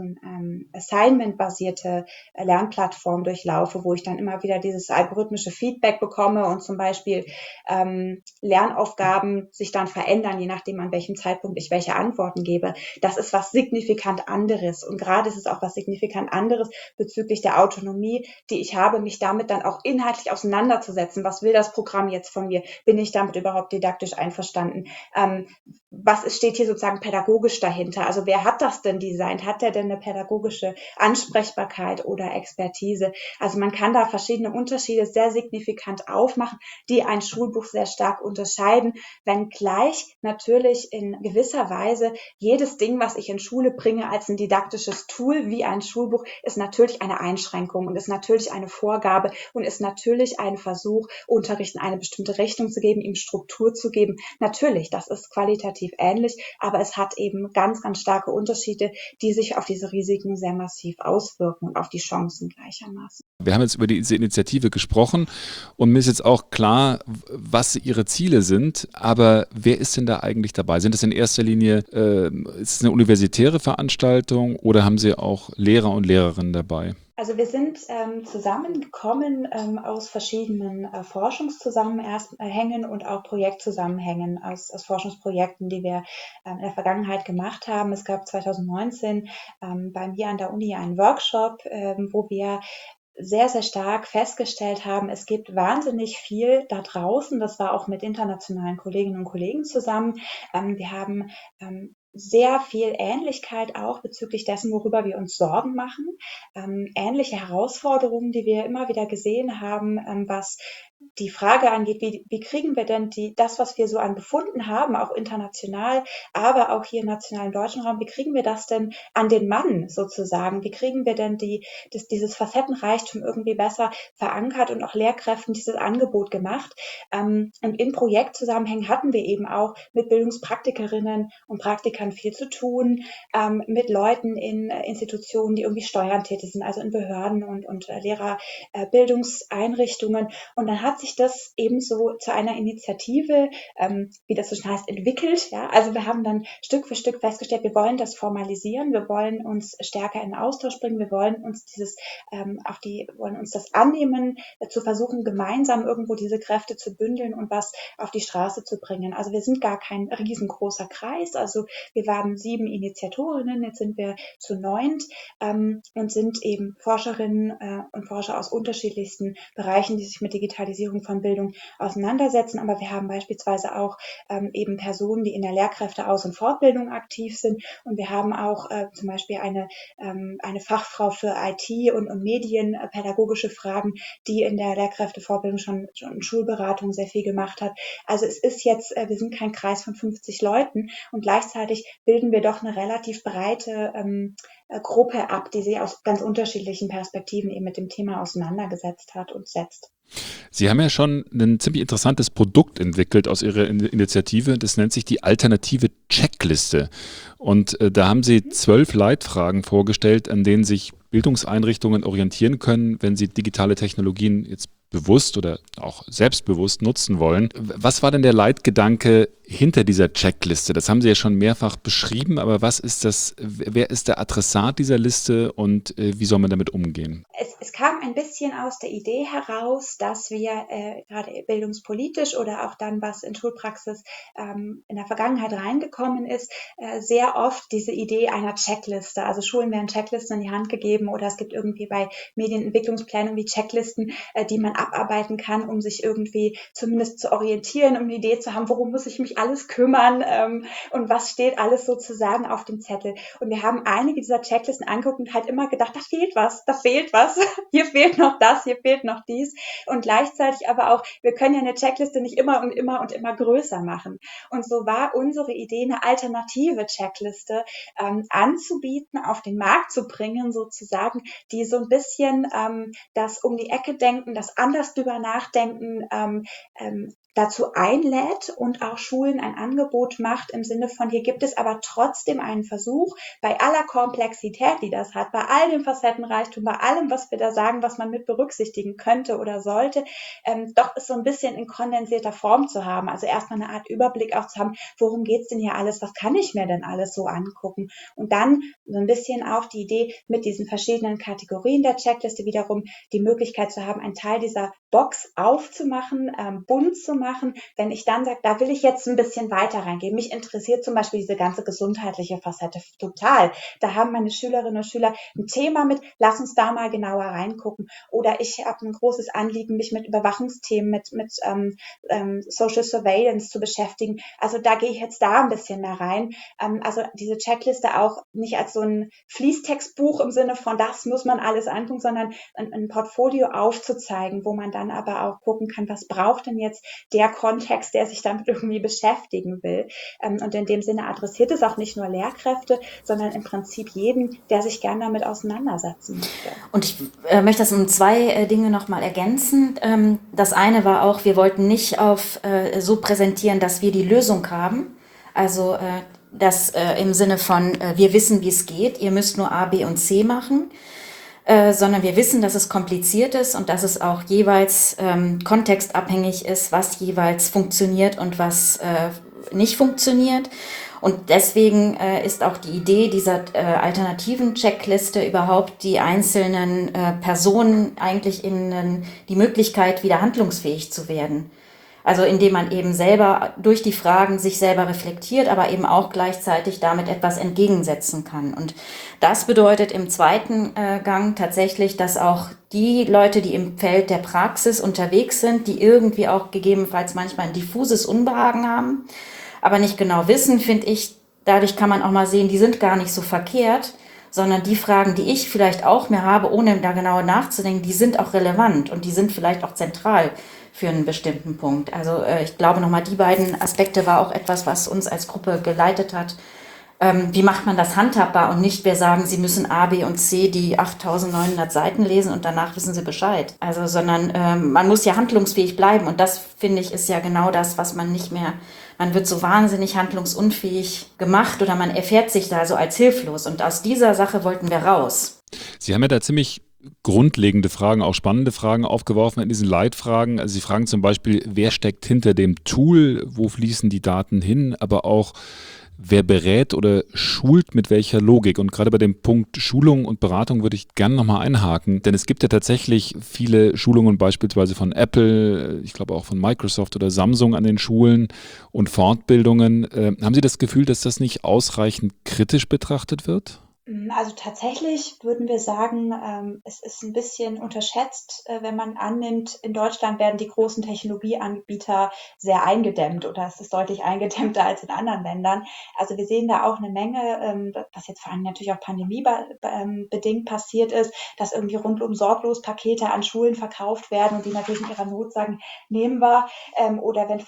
Assignment-basierte Lernplattform durchlaufe, wo ich dann immer wieder dieses algorithmische Feedback bekomme und zum Beispiel Lernaufgaben sich dann verändern, je nachdem, an welchem Zeitpunkt ich welche Antworten gebe. Das ist was signifikant anderes. Und gerade ist es auch was signifikant anderes bezüglich der Autonomie, die ich habe, mich damit dann auch inhaltlich auseinanderzusetzen. Was will das Programm jetzt von mir? Bin ich damit überhaupt didaktisch einverstanden? Was steht hier sozusagen pädagogisch dahinter? Also wer hat das denn designt? Hat der denn eine pädagogische Ansprechbarkeit oder Expertise? Also man kann da verschiedene Unterschiede sehr signifikant aufmachen, die ein Schulbuch sehr stark unterscheiden, wenngleich natürlich in gewisser Weise jedes Ding, was ich in Schule bringe als ein didaktisches Tool wie ein Schulbuch, ist natürlich eine Einschränkung und ist natürlich eine Vorgabe und ist natürlich ein Versuch, Unterricht in eine bestimmte Richtung zu geben, ihm Struktur zu geben. Natürlich, das ist qualitativ relativ ähnlich, aber es hat eben ganz, ganz starke Unterschiede, die sich auf diese Risiken sehr massiv auswirken und auf die Chancen gleichermaßen. Wir haben jetzt über diese Initiative gesprochen und mir ist jetzt auch klar, was Ihre Ziele sind, aber wer ist denn da eigentlich dabei? Sind es in erster Linie, ist es eine universitäre Veranstaltung oder haben Sie auch Lehrer und Lehrerinnen dabei? Also wir sind zusammengekommen aus verschiedenen Forschungszusammenhängen und auch Projektzusammenhängen aus Forschungsprojekten, die wir in der Vergangenheit gemacht haben. Es gab 2019 bei mir an der Uni einen Workshop, wo wir sehr, sehr stark festgestellt haben, es gibt wahnsinnig viel da draußen. Das war auch mit internationalen Kolleginnen und Kollegen zusammen. Wir haben sehr viel Ähnlichkeit auch bezüglich dessen, worüber wir uns Sorgen machen. Ähnliche Herausforderungen, die wir immer wieder gesehen haben, was die Frage angeht, wie kriegen wir denn das, was wir so an Befunden haben, auch international, aber auch hier im nationalen deutschen Raum, wie kriegen wir das denn an den Mann sozusagen? Wie kriegen wir denn dieses Facettenreichtum irgendwie besser verankert und auch Lehrkräften dieses Angebot gemacht? Und in Projektzusammenhängen hatten wir eben auch mit Bildungspraktikerinnen und Praktikern viel zu tun, mit Leuten in Institutionen, die irgendwie steuernd tätig sind, also in Behörden und Lehrerbildungseinrichtungen. Und dann hat sich das ebenso zu einer Initiative, wie das so schön heißt, entwickelt. Ja? Also wir haben dann Stück für Stück festgestellt, wir wollen das formalisieren, wir wollen uns stärker in den Austausch bringen, wir wollen uns wollen uns das annehmen, zu versuchen, gemeinsam irgendwo diese Kräfte zu bündeln und was auf die Straße zu bringen. Also wir sind gar kein riesengroßer Kreis. Also wir waren 7 Initiatorinnen, jetzt sind wir zu 9 und sind eben Forscherinnen und Forscher aus unterschiedlichsten Bereichen, die sich mit Digitalisierung von Bildung auseinandersetzen. Aber wir haben beispielsweise auch eben Personen, die in der Lehrkräfte-Aus- und Fortbildung aktiv sind. Und wir haben auch zum Beispiel eine Fachfrau für IT und medienpädagogische Fragen, die in der Lehrkräftefortbildung schon in Schulberatung sehr viel gemacht hat. Also es ist jetzt, wir sind kein Kreis von 50 Leuten und gleichzeitig bilden wir doch eine relativ breite Gruppe ab, die sich aus ganz unterschiedlichen Perspektiven eben mit dem Thema auseinandergesetzt hat und setzt. Sie haben ja schon ein ziemlich interessantes Produkt entwickelt aus Ihrer Initiative. Das nennt sich die alternative Checkliste. Und da haben Sie 12 Leitfragen vorgestellt, an denen sich Bildungseinrichtungen orientieren können, wenn sie digitale Technologien jetzt bewusst oder auch selbstbewusst nutzen wollen. Was war denn der Leitgedanke hinter dieser Checkliste? Das haben Sie ja schon mehrfach beschrieben, aber was ist das? Wer ist der Adressat dieser Liste und wie soll man damit umgehen? Es kam ein bisschen aus der Idee heraus, dass wir gerade bildungspolitisch oder auch dann, was in Schulpraxis in der Vergangenheit reingekommen ist, sehr oft diese Idee einer Checkliste. Also Schulen werden Checklisten in die Hand gegeben oder es gibt irgendwie bei Medienentwicklungsplänen irgendwie Checklisten, die man abarbeiten kann, um sich irgendwie zumindest zu orientieren, um eine Idee zu haben, worum muss ich mich alles kümmern und was steht alles sozusagen auf dem Zettel. Und wir haben einige dieser Checklisten angeguckt und halt immer gedacht, da fehlt was, hier fehlt noch das, hier fehlt noch dies. Und gleichzeitig aber auch, wir können ja eine Checkliste nicht immer und immer und immer größer machen. Und so war unsere Idee, eine alternative Checkliste anzubieten, auf den Markt zu bringen sozusagen, die so ein bisschen das um die Ecke denken, das anders drüber nachdenken, dazu einlädt und auch Schulen ein Angebot macht im Sinne von, hier gibt es aber trotzdem einen Versuch, bei aller Komplexität, die das hat, bei all dem Facettenreichtum, bei allem, was wir da sagen, was man mit berücksichtigen könnte oder sollte, doch es so ein bisschen in kondensierter Form zu haben. Also erstmal eine Art Überblick auch zu haben, worum geht's denn hier alles, was kann ich mir denn alles so angucken? Und dann so ein bisschen auch die Idee, mit diesen verschiedenen Kategorien der Checkliste wiederum die Möglichkeit zu haben, einen Teil dieser Box aufzumachen, bunt zu machen, wenn ich dann sage, da will ich jetzt ein bisschen weiter reingehen. Mich interessiert zum Beispiel diese ganze gesundheitliche Facette total. Da haben meine Schülerinnen und Schüler ein Thema mit, lass uns da mal genauer reingucken. Oder ich habe ein großes Anliegen, mich mit Überwachungsthemen, mit Social Surveillance zu beschäftigen. Also da gehe ich jetzt da ein bisschen mehr rein. Also diese Checkliste auch nicht als so ein Fließtextbuch im Sinne von, das muss man alles angucken, sondern ein Portfolio aufzuzeigen, wo man dann aber auch gucken kann, was braucht denn jetzt der Kontext, der sich damit irgendwie beschäftigen will. Und in dem Sinne adressiert es auch nicht nur Lehrkräfte, sondern im Prinzip jeden, der sich gerne damit auseinandersetzen möchte. Und ich möchte das um 2 Dinge nochmal ergänzen. Das eine war auch, wir wollten nicht so präsentieren, dass wir die Lösung haben. Also das im Sinne von, wir wissen, wie es geht, ihr müsst nur A, B und C machen, sondern wir wissen, dass es kompliziert ist und dass es auch jeweils kontextabhängig ist, was jeweils funktioniert und was nicht funktioniert. Und deswegen ist auch die Idee dieser alternativen Checkliste überhaupt die einzelnen Personen eigentlich in die Möglichkeit, wieder handlungsfähig zu werden. Also indem man eben selber durch die Fragen sich selber reflektiert, aber eben auch gleichzeitig damit etwas entgegensetzen kann. Und das bedeutet im zweiten Gang tatsächlich, dass auch die Leute, die im Feld der Praxis unterwegs sind, die irgendwie auch gegebenenfalls manchmal ein diffuses Unbehagen haben, aber nicht genau wissen, finde ich, dadurch kann man auch mal sehen, die sind gar nicht so verkehrt, sondern die Fragen, die ich vielleicht auch mehr habe, ohne da genauer nachzudenken, die sind auch relevant und die sind vielleicht auch zentral für einen bestimmten Punkt. Also ich glaube nochmal, die beiden Aspekte war auch etwas, was uns als Gruppe geleitet hat. Wie macht man das handhabbar und nicht, wir sagen, Sie müssen A, B und C die 8.900 Seiten lesen und danach wissen Sie Bescheid. Also, sondern man muss ja handlungsfähig bleiben und das, finde ich, ist ja genau das, was man nicht mehr, man wird so wahnsinnig handlungsunfähig gemacht oder man erfährt sich da so als hilflos und aus dieser Sache wollten wir raus. Sie haben ja da ziemlich grundlegende Fragen, auch spannende Fragen aufgeworfen in diesen Leitfragen. Also Sie fragen zum Beispiel, wer steckt hinter dem Tool, wo fließen die Daten hin, aber auch wer berät oder schult mit welcher Logik. Und gerade bei dem Punkt Schulung und Beratung würde ich gerne nochmal einhaken, denn es gibt ja tatsächlich viele Schulungen beispielsweise von Apple, ich glaube auch von Microsoft oder Samsung an den Schulen und Fortbildungen. Haben Sie das Gefühl, dass das nicht ausreichend kritisch betrachtet wird? Also tatsächlich würden wir sagen, es ist ein bisschen unterschätzt, wenn man annimmt, in Deutschland werden die großen Technologieanbieter sehr eingedämmt oder es ist deutlich eingedämmter als in anderen Ländern. Also wir sehen da auch eine Menge, was jetzt vor allem natürlich auch pandemiebedingt passiert ist, dass irgendwie rundum sorglos Pakete an Schulen verkauft werden und die natürlich in ihrer Not sagen, nehmen wir. Oder wenn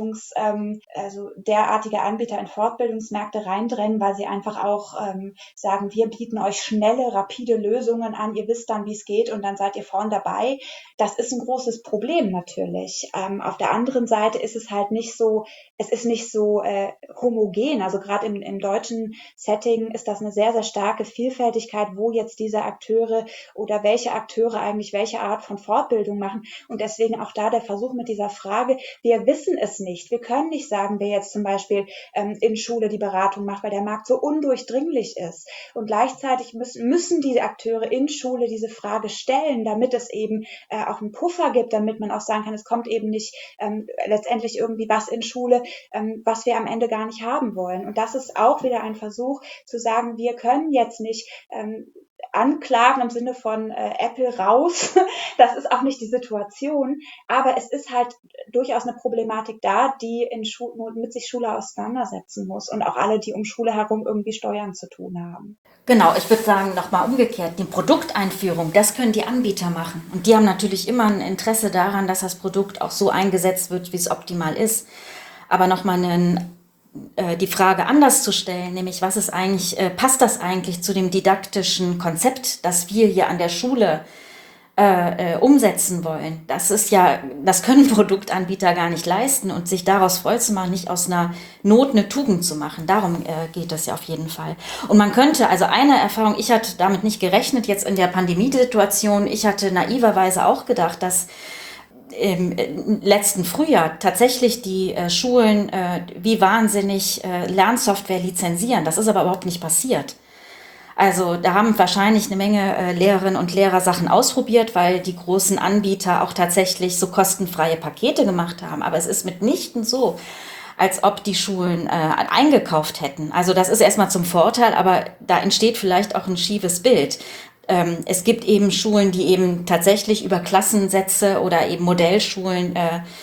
also derartige Anbieter in Fortbildungsmärkte reindrennen, weil sie einfach auch sagen, wir bieten euch schnelle, rapide Lösungen an, ihr wisst dann, wie es geht und dann seid ihr vorn dabei. Das ist ein großes Problem natürlich. Auf der anderen Seite ist es halt nicht so, es ist nicht so homogen. Also gerade im deutschen Setting ist das eine sehr, sehr starke Vielfältigkeit, wo jetzt diese Akteure oder welche Akteure eigentlich welche Art von Fortbildung machen. Und deswegen auch da der Versuch mit dieser Frage, wir wissen es nicht. Wir können nicht sagen, wer jetzt zum Beispiel in Schule die Beratung macht, weil der Markt so undurchdringlich ist. Und gleichzeitig müssen diese Akteure in Schule diese Frage stellen, damit es eben auch einen Puffer gibt, damit man auch sagen kann, es kommt eben nicht letztendlich irgendwie was in Schule, was wir am Ende gar nicht haben wollen. Und das ist auch wieder ein Versuch zu sagen, wir können jetzt nicht anklagen im Sinne von Apple raus. Das ist auch nicht die Situation. Aber es ist halt durchaus eine Problematik da, die mit sich Schule auseinandersetzen muss und auch alle, die um Schule herum irgendwie Steuern zu tun haben. Genau, ich würde sagen, nochmal umgekehrt, die Produkteinführung, das können die Anbieter machen. Und die haben natürlich immer ein Interesse daran, dass das Produkt auch so eingesetzt wird, wie es optimal ist. Aber nochmal die Frage anders zu stellen, nämlich was ist eigentlich, passt das eigentlich zu dem didaktischen Konzept, das wir hier an der Schule umsetzen wollen? Das können Produktanbieter gar nicht leisten und sich daraus voll zu machen, nicht aus einer Not eine Tugend zu machen. Darum geht es ja auf jeden Fall. Und man könnte, also eine Erfahrung, ich hatte damit nicht gerechnet, jetzt in der Pandemiesituation, ich hatte naiverweise auch gedacht, dass im letzten Frühjahr tatsächlich die Schulen wie wahnsinnig Lernsoftware lizenzieren. Das ist aber überhaupt nicht passiert. Also da haben wahrscheinlich eine Menge Lehrerinnen und Lehrer Sachen ausprobiert, weil die großen Anbieter auch tatsächlich so kostenfreie Pakete gemacht haben. Aber es ist mitnichten so, als ob die Schulen eingekauft hätten. Also das ist erstmal zum Vorteil, aber da entsteht vielleicht auch ein schiefes Bild. Es gibt eben Schulen, die eben tatsächlich über Klassensätze oder eben Modellschulen,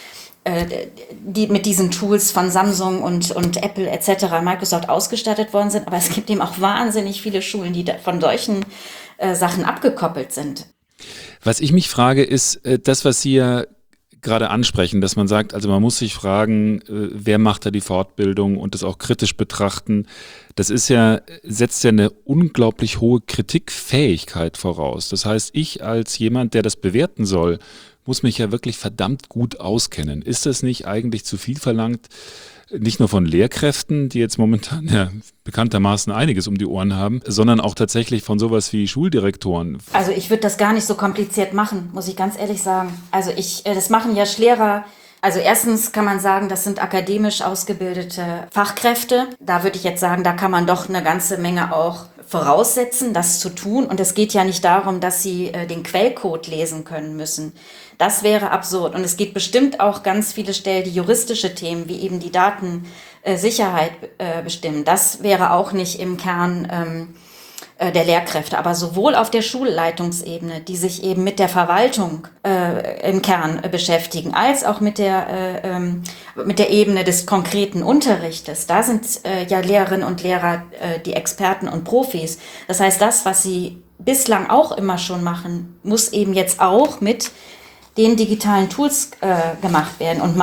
die mit diesen Tools von Samsung und Apple etc., Microsoft ausgestattet worden sind. Aber es gibt eben auch wahnsinnig viele Schulen, die von solchen Sachen abgekoppelt sind. Was ich mich frage, ist das, was Sie ja gerade ansprechen, dass man sagt, also man muss sich fragen, wer macht da die Fortbildung und das auch kritisch betrachten. Das setzt ja eine unglaublich hohe Kritikfähigkeit voraus. Das heißt, ich als jemand, der das bewerten soll, muss mich ja wirklich verdammt gut auskennen. Ist das nicht eigentlich zu viel verlangt, nicht nur von Lehrkräften, die jetzt momentan ja bekanntermaßen einiges um die Ohren haben, sondern auch tatsächlich von sowas wie Schuldirektoren. Also ich würde das gar nicht so kompliziert machen, muss ich ganz ehrlich sagen. Also das machen ja Lehrer. Also erstens kann man sagen, das sind akademisch ausgebildete Fachkräfte. Da würde ich jetzt sagen, da kann man doch eine ganze Menge auch voraussetzen, das zu tun. Und es geht ja nicht darum, dass sie den Quellcode lesen können müssen. Das wäre absurd. Und es geht bestimmt auch ganz viele Stellen, die juristische Themen, wie eben die Datensicherheit bestimmen. Das wäre auch nicht im Kern der Lehrkräfte, aber sowohl auf der Schulleitungsebene, die sich eben mit der Verwaltung im Kern beschäftigen, als auch mit der Ebene des konkreten Unterrichtes. Da sind ja Lehrerinnen und Lehrer die Experten und Profis. Das heißt, das, was sie bislang auch immer schon machen, muss eben jetzt auch mit den digitalen Tools gemacht werden. Und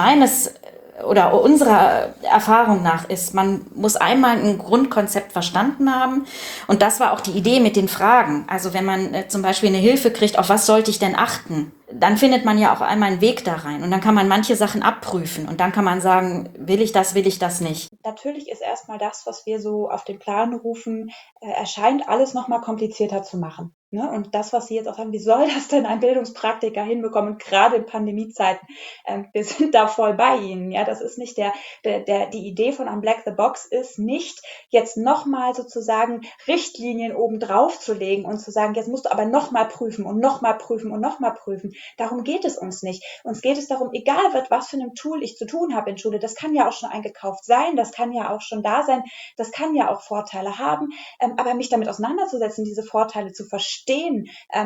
unserer Erfahrung nach ist, man muss einmal ein Grundkonzept verstanden haben. Und das war auch die Idee mit den Fragen. Also wenn man zum Beispiel eine Hilfe kriegt, auf was sollte ich denn achten? Dann findet man ja auch einmal einen Weg da rein. Und dann kann man manche Sachen abprüfen. Und dann kann man sagen, will ich das nicht? Natürlich ist erstmal das, was wir so auf den Plan rufen, erscheint alles nochmal komplizierter zu machen. Ne? Und das, was Sie jetzt auch sagen, wie soll das denn ein Bildungspraktiker hinbekommen? Und gerade in Pandemiezeiten, wir sind da voll bei Ihnen. Ja, das ist nicht die Idee von Unblack the Box ist nicht, jetzt nochmal sozusagen Richtlinien oben drauf zu legen und zu sagen, jetzt musst du aber nochmal prüfen und nochmal prüfen und nochmal prüfen. Darum geht es uns nicht. Uns geht es darum, egal was für einem Tool ich zu tun habe in Schule, das kann ja auch schon eingekauft sein, das kann ja auch schon da sein, das kann ja auch Vorteile haben, aber mich damit auseinanderzusetzen, diese Vorteile zu verstehen,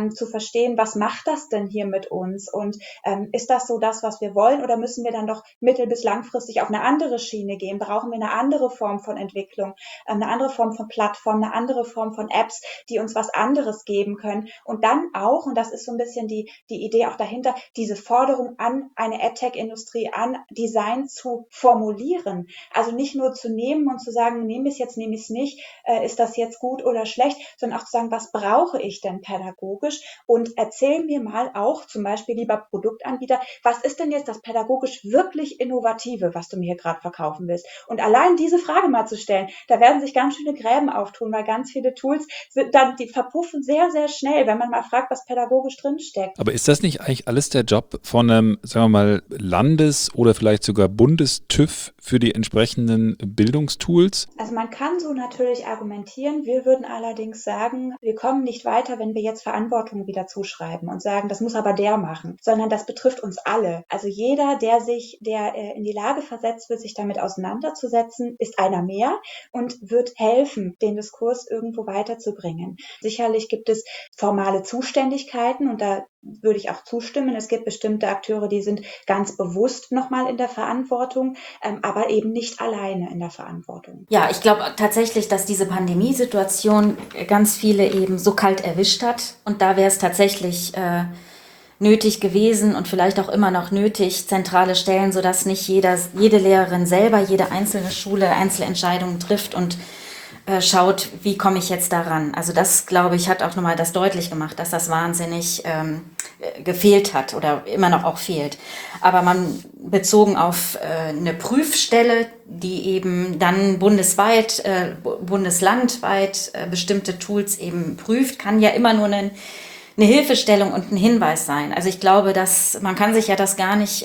was macht das denn hier mit uns und ist das so das, was wir wollen oder müssen wir dann doch mittel- bis langfristig auf eine andere Schiene gehen? Brauchen wir eine andere Form von Entwicklung, eine andere Form von Plattform, eine andere Form von Apps, die uns was anderes geben können und dann auch, und das ist so ein bisschen die Idee auch dahinter, diese Forderung an eine EdTech-Industrie, an Design zu formulieren. Also nicht nur zu nehmen und zu sagen, nehme ich es jetzt, nehme ich es nicht, ist das jetzt gut oder schlecht, sondern auch zu sagen, was brauche ich denn pädagogisch und erzähl mir mal auch, zum Beispiel lieber Produktanbieter, was ist denn jetzt das pädagogisch wirklich Innovative, was du mir hier gerade verkaufen willst? Und allein diese Frage mal zu stellen, da werden sich ganz schöne Gräben auftun, weil ganz viele Tools die verpuffen sehr, sehr schnell, wenn man mal fragt, was pädagogisch drinsteckt. Aber ist das nicht eigentlich alles der Job von einem, sagen wir mal, Landes- oder vielleicht sogar Bundes-TÜV für die entsprechenden Bildungstools? Also man kann so natürlich argumentieren. Wir würden allerdings sagen, wir kommen nicht weiter, wenn wir jetzt Verantwortung wieder zuschreiben und sagen, das muss aber der machen, sondern das betrifft uns alle. Also jeder, der in die Lage versetzt wird, sich damit auseinanderzusetzen, ist einer mehr und wird helfen, den Diskurs irgendwo weiterzubringen. Sicherlich gibt es formale Zuständigkeiten und da würde ich auch zustimmen. Es gibt bestimmte Akteure, die sind ganz bewusst nochmal in der Verantwortung, aber eben nicht alleine in der Verantwortung. Ja, ich glaube tatsächlich, dass diese Pandemiesituation ganz viele eben so kalt erwischt hat. Und da wäre es tatsächlich nötig gewesen und vielleicht auch immer noch nötig, zentrale Stellen, sodass nicht jede Lehrerin selber, jede einzelne Schule Einzelentscheidungen trifft und schaut, wie komme ich jetzt daran. Also das, glaube ich, hat auch nochmal das deutlich gemacht, dass das wahnsinnig gefehlt hat oder immer noch auch fehlt. Aber man bezogen auf eine Prüfstelle, die eben dann bundeslandweit bestimmte Tools eben prüft, kann ja immer nur eine Hilfestellung und ein Hinweis sein. Also ich glaube, man kann es ja gar nicht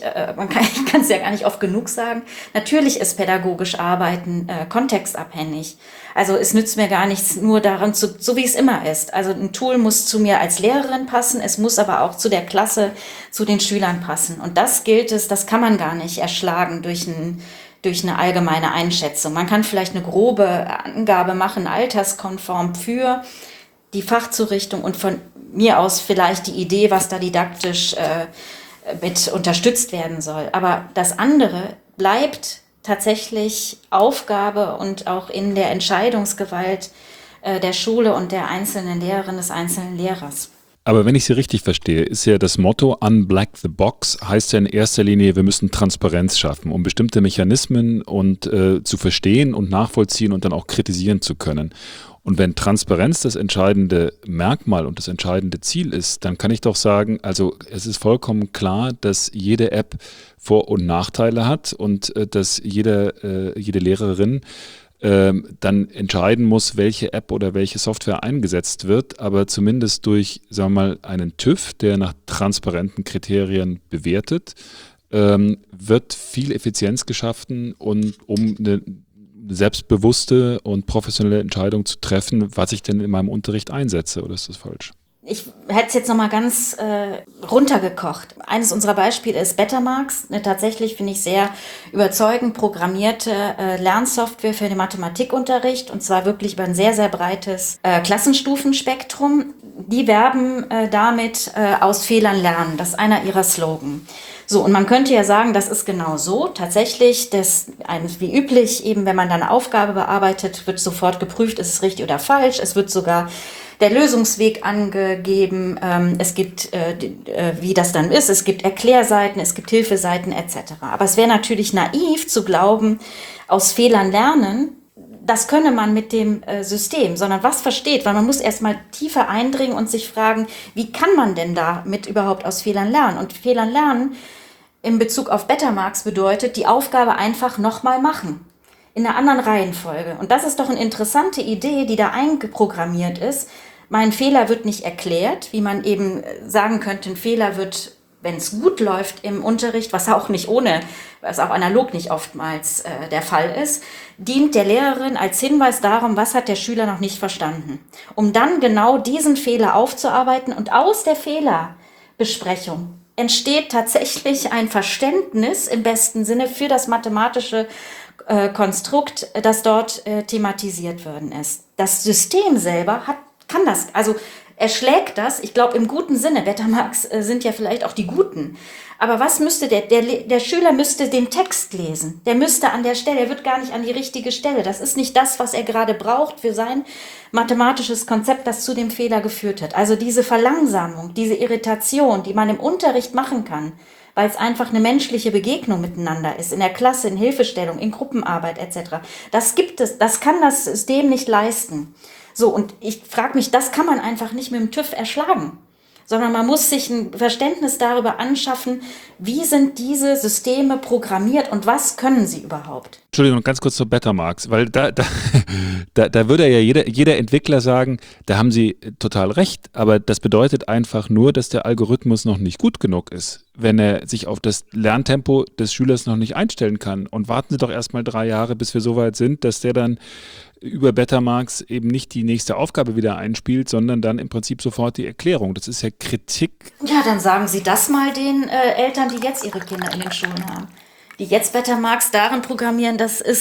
oft genug sagen. Natürlich ist pädagogisch Arbeiten kontextabhängig. Also es nützt mir gar nichts, nur daran so wie es immer ist. Also ein Tool muss zu mir als Lehrerin passen, es muss aber auch zu der Klasse, zu den Schülern passen. Und das kann man gar nicht erschlagen durch eine allgemeine Einschätzung. Man kann vielleicht eine grobe Angabe machen, alterskonform für die Fachzurichtung und von mir aus vielleicht die Idee, was da didaktisch mit unterstützt werden soll. Aber das andere bleibt tatsächlich Aufgabe und auch in der Entscheidungsgewalt der Schule und der einzelnen Lehrerin, des einzelnen Lehrers. Aber wenn ich Sie richtig verstehe, ist ja das Motto Unblack the Box, heißt ja in erster Linie, wir müssen Transparenz schaffen, um bestimmte Mechanismen zu verstehen und nachvollziehen und dann auch kritisieren zu können. Und wenn Transparenz das entscheidende Merkmal und das entscheidende Ziel ist, dann kann ich doch sagen, also es ist vollkommen klar, dass jede App Vor- und Nachteile hat und dass jede Lehrerin dann entscheiden muss, welche App oder welche Software eingesetzt wird, aber zumindest durch, sagen wir mal, einen TÜV, der nach transparenten Kriterien bewertet, wird viel Effizienz geschaffen, und um eine selbstbewusste und professionelle Entscheidung zu treffen, was ich denn in meinem Unterricht einsetze, oder ist das falsch? Ich hätte es jetzt nochmal ganz runtergekocht. Eines unserer Beispiele ist Bettermarks, eine tatsächlich, finde ich, sehr überzeugend programmierte Lernsoftware für den Mathematikunterricht, und zwar wirklich über ein sehr, sehr breites Klassenstufenspektrum. Die werben damit aus Fehlern lernen. Das ist einer ihrer Slogan. So, und man könnte ja sagen, das ist genau so. Tatsächlich, wie üblich, eben wenn man dann eine Aufgabe bearbeitet, wird sofort geprüft, ist es richtig oder falsch. Es wird sogar der Lösungsweg angegeben. Es gibt, wie das dann ist, es gibt Erklärseiten, es gibt Hilfeseiten etc. Aber es wäre natürlich naiv zu glauben, aus Fehlern lernen, das könne man mit dem System, sondern was versteht, weil man muss erstmal tiefer eindringen und sich fragen, wie kann man denn damit überhaupt aus Fehlern lernen? Und Fehlern lernen in Bezug auf Bettermarks bedeutet, die Aufgabe einfach nochmal machen. In einer anderen Reihenfolge. Und das ist doch eine interessante Idee, die da eingeprogrammiert ist. Mein Fehler wird nicht erklärt, wie man eben sagen könnte, ein Fehler wird, wenn es gut läuft im Unterricht, was auch analog nicht oftmals der Fall ist, dient der Lehrerin als Hinweis darum, was hat der Schüler noch nicht verstanden. Um dann genau diesen Fehler aufzuarbeiten, und aus der Fehlerbesprechung entsteht tatsächlich ein Verständnis im besten Sinne für das mathematische Konstrukt, das dort thematisiert worden ist. Das System selber kann das, also erschlägt das, ich glaube im guten Sinne, Bettermarks sind ja vielleicht auch die Guten, aber was müsste der Schüler müsste den Text lesen, der müsste an der Stelle, er wird gar nicht an die richtige Stelle, das ist nicht das, was er gerade braucht für sein mathematisches Konzept, das zu dem Fehler geführt hat. Also diese Verlangsamung, diese Irritation, die man im Unterricht machen kann, weil es einfach eine menschliche Begegnung miteinander ist, in der Klasse, in Hilfestellung, in Gruppenarbeit etc. Das kann das System nicht leisten. So, und ich frage mich, das kann man einfach nicht mit dem TÜV erschlagen, sondern man muss sich ein Verständnis darüber anschaffen, wie sind diese Systeme programmiert und was können sie überhaupt. Entschuldigung, ganz kurz zu Bettermarks, weil da würde ja jeder Entwickler sagen, da haben Sie total recht, aber das bedeutet einfach nur, dass der Algorithmus noch nicht gut genug ist, wenn er sich auf das Lerntempo des Schülers noch nicht einstellen kann. Und warten Sie doch erstmal 3 Jahre, bis wir so weit sind, dass der dann über Bettermarks eben nicht die nächste Aufgabe wieder einspielt, sondern dann im Prinzip sofort die Erklärung. Das ist ja Kritik. Ja, dann sagen Sie das mal den Eltern, die jetzt ihre Kinder in den Schulen haben. Die jetzt Bettermarks darin programmieren,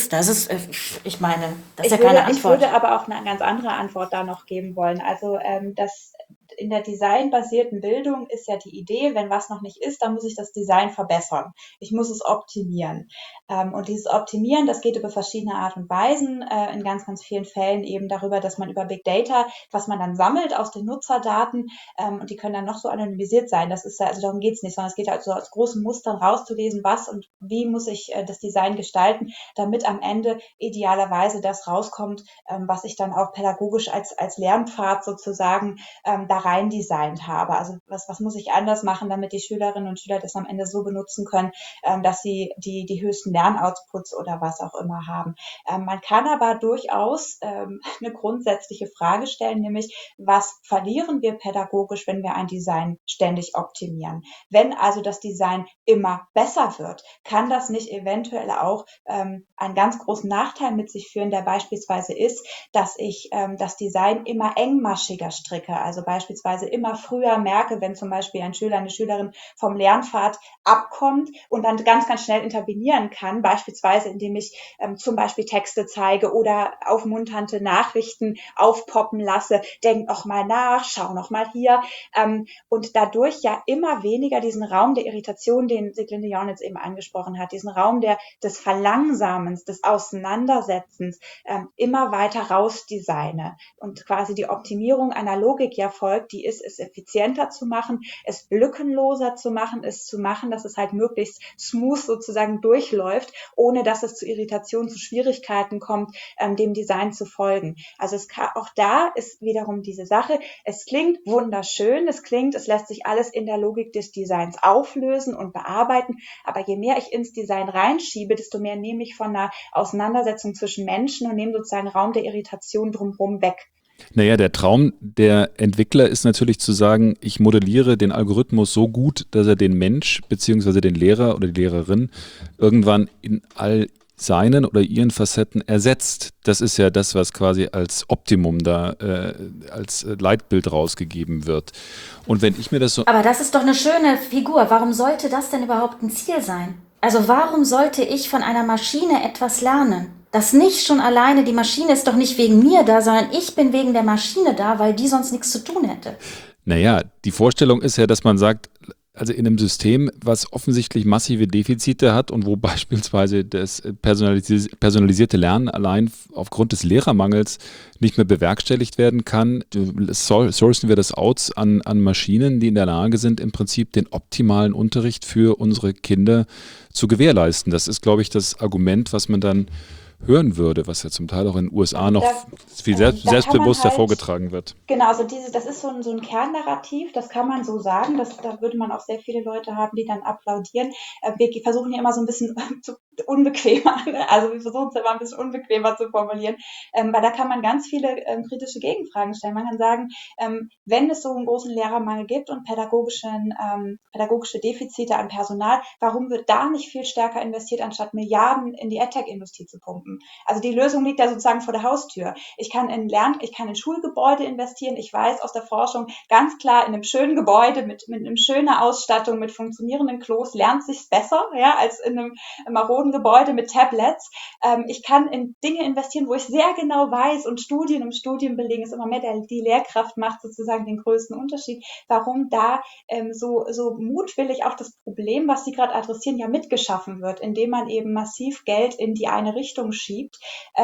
ich meine, das ist ja keine Antwort. Ich würde aber auch eine ganz andere Antwort da noch geben wollen. Also in der designbasierten Bildung ist ja die Idee, wenn was noch nicht ist, dann muss ich das Design verbessern. Ich muss es optimieren. Und dieses Optimieren, das geht über verschiedene Art und Weisen, in ganz, ganz vielen Fällen eben darüber, dass man über Big Data, was man dann sammelt aus den Nutzerdaten, und die können dann noch so anonymisiert sein. Das ist also darum geht's nicht, sondern es geht halt so aus großen Mustern rauszulesen, was und wie muss ich das Design gestalten, damit am Ende idealerweise das rauskommt, was ich dann auch pädagogisch als Lernpfad sozusagen da rein designt habe. Also was muss ich anders machen, damit die Schülerinnen und Schüler das am Ende so benutzen können, dass sie die höchsten Lernoutputs oder was auch immer haben. Man kann aber durchaus eine grundsätzliche Frage stellen, nämlich was verlieren wir pädagogisch, wenn wir ein Design ständig optimieren? Wenn also das Design immer besser wird, kann das nicht eventuell auch einen ganz großen Nachteil mit sich führen, der beispielsweise ist, dass ich das Design immer engmaschiger stricke, also beispielsweise immer früher merke, wenn zum Beispiel ein Schüler, eine Schülerin vom Lernpfad abkommt und dann ganz, ganz schnell intervenieren kann, beispielsweise indem ich zum Beispiel Texte zeige oder aufmunternde Nachrichten aufpoppen lasse, denk noch mal nach, schau noch mal hier, und dadurch ja immer weniger diesen Raum der Irritation, den Siglinde Jorn jetzt eben angesprochen hat, diesen Raum des Verlangsamens, des Auseinandersetzens immer weiter rausdesigne und quasi die Optimierung einer Logik ja folgt, erfolgt, die ist, es effizienter zu machen, es lückenloser zu machen, dass es halt möglichst smooth sozusagen durchläuft, ohne dass es zu Irritationen, zu Schwierigkeiten kommt, dem Design zu folgen. Also auch da ist wiederum diese Sache, es klingt wunderschön, es lässt sich alles in der Logik des Designs auflösen und bearbeiten, aber je mehr ich ins Design reinschiebe, desto mehr nehme ich von einer Auseinandersetzung zwischen Menschen und nehme sozusagen Raum der Irritation drumherum weg. Naja, der Traum der Entwickler ist natürlich zu sagen, ich modelliere den Algorithmus so gut, dass er den Mensch bzw. den Lehrer oder die Lehrerin irgendwann in all seinen oder ihren Facetten ersetzt. Das ist ja das, was quasi als Optimum da als Leitbild rausgegeben wird. Und wenn ich mir das so... Aber das ist doch eine schöne Figur. Warum sollte das denn überhaupt ein Ziel sein? Also warum sollte ich von einer Maschine etwas lernen? Das nicht schon alleine, die Maschine ist doch nicht wegen mir da, sondern ich bin wegen der Maschine da, weil die sonst nichts zu tun hätte. Naja, die Vorstellung ist ja, dass man sagt, also in einem System, was offensichtlich massive Defizite hat und wo beispielsweise das personalisierte Lernen allein aufgrund des Lehrermangels nicht mehr bewerkstelligt werden kann, sourcen wir das aus an Maschinen, die in der Lage sind, im Prinzip den optimalen Unterricht für unsere Kinder zu gewährleisten. Das ist, glaube ich, das Argument, was man dann hören würde, was ja zum Teil auch in den USA noch viel selbstbewusster vorgetragen wird. Genau, also das ist so ein Kernnarrativ, das kann man so sagen, da würde man auch sehr viele Leute haben, die dann applaudieren. Wir versuchen ja immer so ein bisschen unbequemer, also wir versuchen es immer ein bisschen unbequemer zu formulieren, weil da kann man ganz viele kritische Gegenfragen stellen. Man kann sagen, wenn es so einen großen Lehrermangel gibt und pädagogische Defizite an Personal, warum wird da nicht viel stärker investiert, anstatt Milliarden in die EdTech-Industrie zu pumpen? Also die Lösung liegt ja sozusagen vor der Haustür. Ich kann in Schulgebäude investieren. Ich weiß aus der Forschung ganz klar, in einem schönen Gebäude mit einer schönen Ausstattung, mit funktionierenden Klos lernt sich's besser, ja, als in einem maroden Gebäude mit Tablets. Ich kann in Dinge investieren, wo ich sehr genau weiß und Studien belegen, ist immer mehr die Lehrkraft macht sozusagen den größten Unterschied. Warum da so mutwillig auch das Problem, was Sie gerade adressieren, ja mitgeschaffen wird, indem man eben massiv Geld in die eine Richtung schiebt,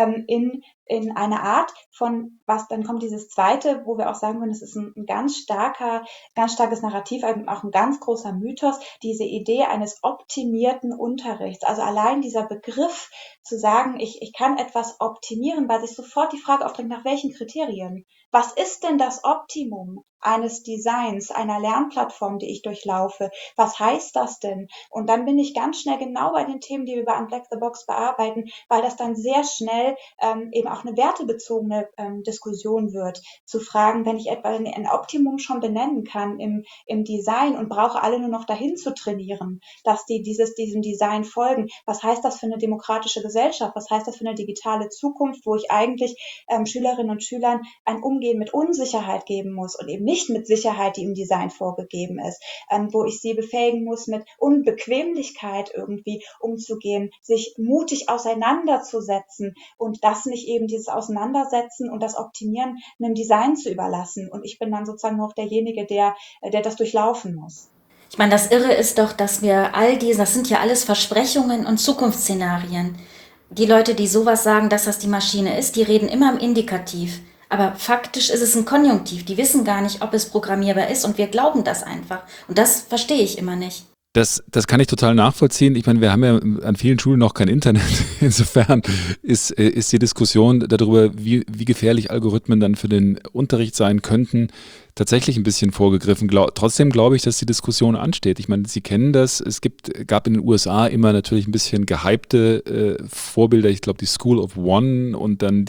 in eine Art von, was dann kommt dieses zweite, wo wir auch sagen würden, es ist ein ganz starkes Narrativ, auch ein ganz großer Mythos, diese Idee eines optimierten Unterrichts. Also allein dieser Begriff zu sagen, ich kann etwas optimieren, weil sich sofort die Frage aufdrängt, nach welchen Kriterien? Was ist denn das Optimum eines Designs, einer Lernplattform, die ich durchlaufe? Was heißt das denn? Und dann bin ich ganz schnell genau bei den Themen, die wir bei Unblack the Box bearbeiten, weil das dann sehr schnell eben auch eine wertebezogene Diskussion wird. Zu fragen, wenn ich etwa ein Optimum schon benennen kann im Design und brauche alle nur noch dahin zu trainieren, dass die diesem Design folgen. Was heißt das für eine demokratische Gesellschaft? Was heißt das für eine digitale Zukunft, wo ich eigentlich Schülerinnen und Schülern ein Umgehen mit Unsicherheit geben muss und eben nicht mit Sicherheit, die im Design vorgegeben ist, wo ich sie befähigen muss, mit Unbequemlichkeit irgendwie umzugehen, sich mutig auseinanderzusetzen und das nicht eben dieses Auseinandersetzen und das Optimieren einem Design zu überlassen. Und ich bin dann sozusagen noch derjenige, der das durchlaufen muss. Ich meine, das Irre ist doch, dass wir das sind ja alles Versprechungen und Zukunftsszenarien. Die Leute, die sowas sagen, dass das die Maschine ist, die reden immer im Indikativ. Aber faktisch ist es ein Konjunktiv. Die wissen gar nicht, ob es programmierbar ist und wir glauben das einfach. Und das verstehe ich immer nicht. Das kann ich total nachvollziehen. Ich meine, wir haben ja an vielen Schulen noch kein Internet. Insofern ist die Diskussion darüber, wie gefährlich Algorithmen dann für den Unterricht sein könnten, tatsächlich ein bisschen vorgegriffen. Trotzdem glaube ich, dass die Diskussion ansteht. Ich meine, Sie kennen das. Gab in den USA immer natürlich ein bisschen gehypte Vorbilder. Ich glaube, die School of One und dann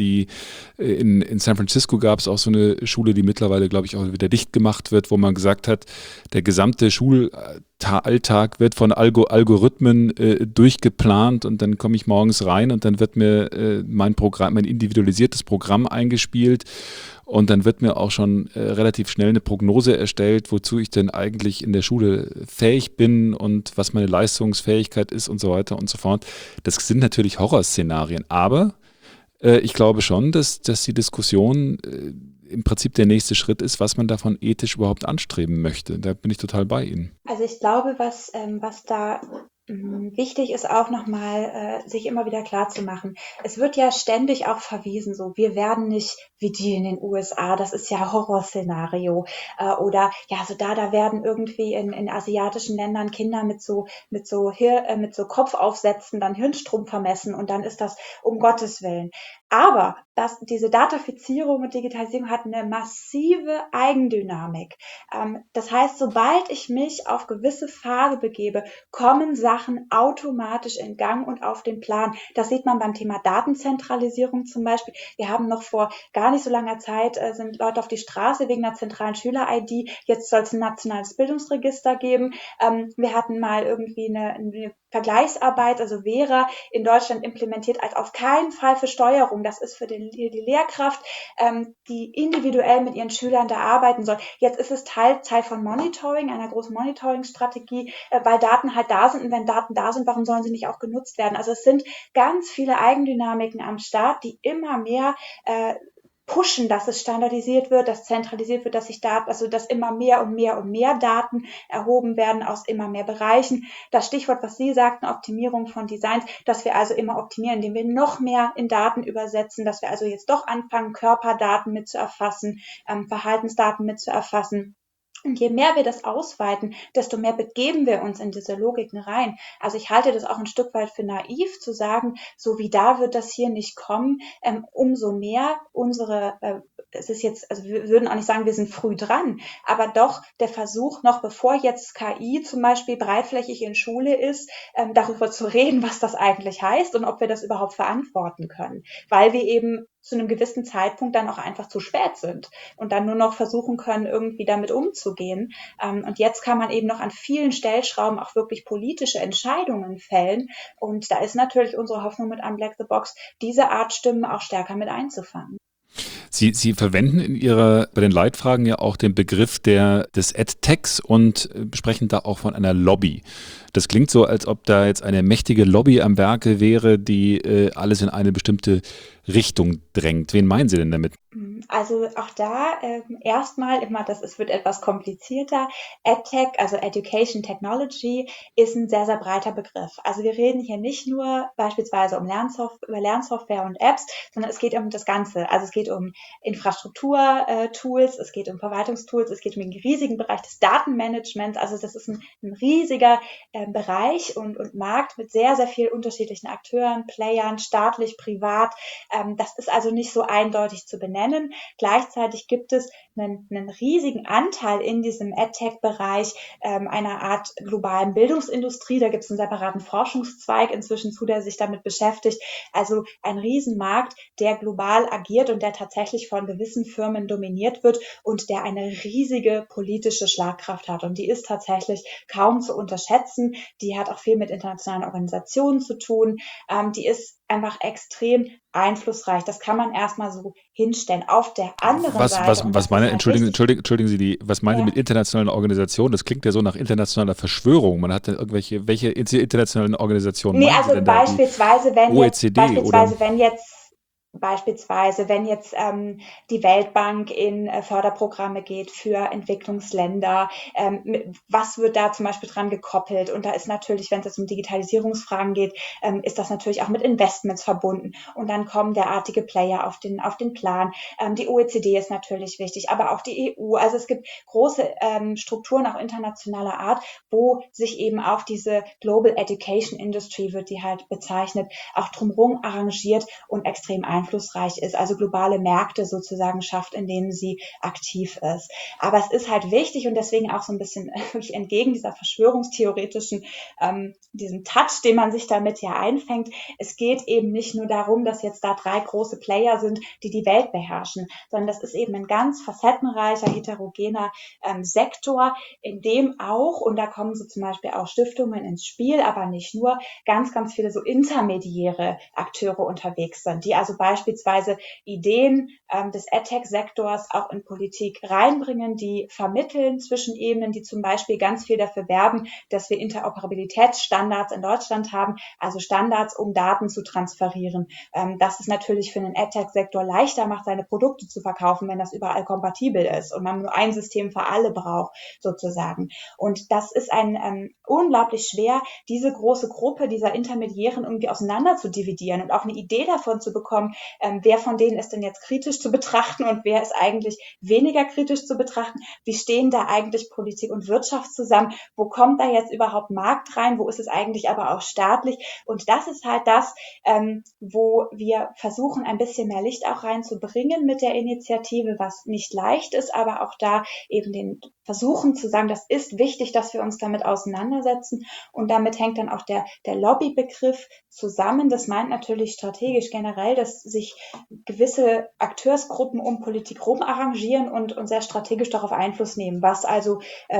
in San Francisco gab es auch so eine Schule, die mittlerweile, glaube ich, auch wieder dicht gemacht wird, wo man gesagt hat, der gesamte Schulalltag wird von Algorithmen durchgeplant und dann komme ich morgens rein und dann wird mir mein individualisiertes Programm eingespielt. Und dann wird mir auch schon relativ schnell eine Prognose erstellt, wozu ich denn eigentlich in der Schule fähig bin und was meine Leistungsfähigkeit ist und so weiter und so fort. Das sind natürlich Horrorszenarien, aber ich glaube schon, dass die Diskussion im Prinzip der nächste Schritt ist, was man davon ethisch überhaupt anstreben möchte. Da bin ich total bei Ihnen. Also ich glaube, was da Wichtig ist auch nochmal, sich immer wieder klar zu machen, es wird ja ständig auch verwiesen, so, wir werden nicht wie die in den USA, das ist ja Horrorszenario, oder ja, so da werden irgendwie in asiatischen Ländern Kinder mit so Kopfaufsätzen dann Hirnstrom vermessen und dann ist das um Gottes Willen. Aber diese Datafizierung und Digitalisierung hat eine massive Eigendynamik. Das heißt, sobald ich mich auf gewisse Pfade begebe, kommen Sachen automatisch in Gang und auf den Plan. Das sieht man beim Thema Datenzentralisierung zum Beispiel. Wir haben noch vor gar nicht so langer Zeit, sind Leute auf die Straße wegen einer zentralen Schüler-ID. Jetzt soll es ein nationales Bildungsregister geben. Wir hatten mal irgendwie eine Vergleichsarbeit, also Vera in Deutschland implementiert als auf keinen Fall für Steuerung. Das ist für die Lehrkraft, die individuell mit ihren Schülern da arbeiten soll. Jetzt ist es Teil von Monitoring, einer großen Monitoring-Strategie, weil Daten halt da sind. Und wenn Daten da sind, warum sollen sie nicht auch genutzt werden? Also es sind ganz viele Eigendynamiken am Start, die immer mehr pushen, dass es standardisiert wird, dass zentralisiert wird, dass immer mehr und mehr und mehr Daten erhoben werden aus immer mehr Bereichen. Das Stichwort, was Sie sagten, Optimierung von Designs, dass wir also immer optimieren, indem wir noch mehr in Daten übersetzen, dass wir also jetzt doch anfangen, Körperdaten mit zu erfassen, Verhaltensdaten mit zu erfassen. Und je mehr wir das ausweiten, desto mehr begeben wir uns in diese Logiken rein. Also ich halte das auch ein Stück weit für naiv zu sagen, so wie da wird das hier nicht kommen, umso mehr es ist jetzt, also wir würden auch nicht sagen, wir sind früh dran, aber doch der Versuch, noch bevor jetzt KI zum Beispiel breitflächig in Schule ist, darüber zu reden, was das eigentlich heißt und ob wir das überhaupt verantworten können, weil wir eben zu einem gewissen Zeitpunkt dann auch einfach zu spät sind und dann nur noch versuchen können, irgendwie damit umzugehen. Und jetzt kann man eben noch an vielen Stellschrauben auch wirklich politische Entscheidungen fällen. Und da ist natürlich unsere Hoffnung mit Unblack the Box, diese Art Stimmen auch stärker mit einzufangen. Sie verwenden bei den Leitfragen ja auch den Begriff des EdTechs und sprechen da auch von einer Lobby. Das klingt so, als ob da jetzt eine mächtige Lobby am Werke wäre, die alles in eine bestimmte Richtung drängt. Wen meinen Sie denn damit? Also auch da erstmal immer, es wird etwas komplizierter. EdTech, also Education Technology, ist ein sehr, sehr breiter Begriff. Also wir reden hier nicht nur beispielsweise über Lernsoftware und Apps, sondern es geht um das Ganze. Also es geht um Infrastruktur-Tools, es geht um Verwaltungstools, es geht um den riesigen Bereich des Datenmanagements. Also das ist ein riesiger Bereich und Markt mit sehr, sehr vielen unterschiedlichen Akteuren, Playern, staatlich, privat. Das ist also nicht so eindeutig zu benennen. Gleichzeitig gibt es einen riesigen Anteil in diesem EdTech-Bereich einer Art globalen Bildungsindustrie. Da gibt es einen separaten Forschungszweig inzwischen zu, der sich damit beschäftigt. Also ein Riesenmarkt, der global agiert und der tatsächlich von gewissen Firmen dominiert wird und der eine riesige politische Schlagkraft hat. Und die ist tatsächlich kaum zu unterschätzen. Die hat auch viel mit internationalen Organisationen zu tun. Die ist einfach extrem einflussreich. Das kann man erstmal so hinstellen. Auf der anderen Seite. Entschuldigen Sie, was meinen Sie mit internationalen Organisationen? Das klingt ja so nach internationaler Verschwörung. Man hat dann welche internationalen Organisationen? Nee, also beispielsweise, wenn jetzt die Weltbank in Förderprogramme geht für Entwicklungsländer, was wird da zum Beispiel dran gekoppelt? Und da ist natürlich, wenn es jetzt um Digitalisierungsfragen geht, ist das natürlich auch mit Investments verbunden. Und dann kommen derartige Player auf den Plan. Die OECD ist natürlich wichtig, aber auch die EU. Also es gibt große Strukturen auch internationaler Art, wo sich eben auch diese Global Education Industry, wird die halt bezeichnet, auch drumherum arrangiert und extrem einflussreich ist, also globale Märkte sozusagen schafft, in denen sie aktiv ist. Aber es ist halt wichtig und deswegen auch so ein bisschen entgegen dieser verschwörungstheoretischen, diesem Touch, den man sich damit ja einfängt. Es geht eben nicht nur darum, dass jetzt da 3 große Player sind, die Welt beherrschen, sondern das ist eben ein ganz facettenreicher, heterogener Sektor, in dem auch, und da kommen so zum Beispiel auch Stiftungen ins Spiel, aber nicht nur, ganz, ganz viele so intermediäre Akteure unterwegs sind, die also beispielsweise beispielsweise Ideen des EdTech-Sektors auch in Politik reinbringen, die vermitteln zwischen Ebenen, die zum Beispiel ganz viel dafür werben, dass wir Interoperabilitätsstandards in Deutschland haben, also Standards, um Daten zu transferieren. Das ist natürlich für den EdTech-Sektor leichter macht, seine Produkte zu verkaufen, wenn das überall kompatibel ist und man nur ein System für alle braucht, sozusagen. Und das ist unglaublich schwer, diese große Gruppe dieser Intermediären irgendwie auseinander zu dividieren und auch eine Idee davon zu bekommen, wer von denen ist denn jetzt kritisch zu betrachten und wer ist eigentlich weniger kritisch zu betrachten. Wie stehen da eigentlich Politik und Wirtschaft zusammen? Wo kommt da jetzt überhaupt Markt rein? Wo ist es eigentlich aber auch staatlich? Und das ist halt das, wo wir versuchen, ein bisschen mehr Licht auch reinzubringen mit der Initiative, was nicht leicht ist, aber auch da eben den versuchen zu sagen, das ist wichtig, dass wir uns damit auseinandersetzen. Und damit hängt dann auch der Lobbybegriff zusammen. Das meint natürlich strategisch generell, dass sich gewisse Akteursgruppen um Politik rum arrangieren und sehr strategisch darauf Einfluss nehmen, was also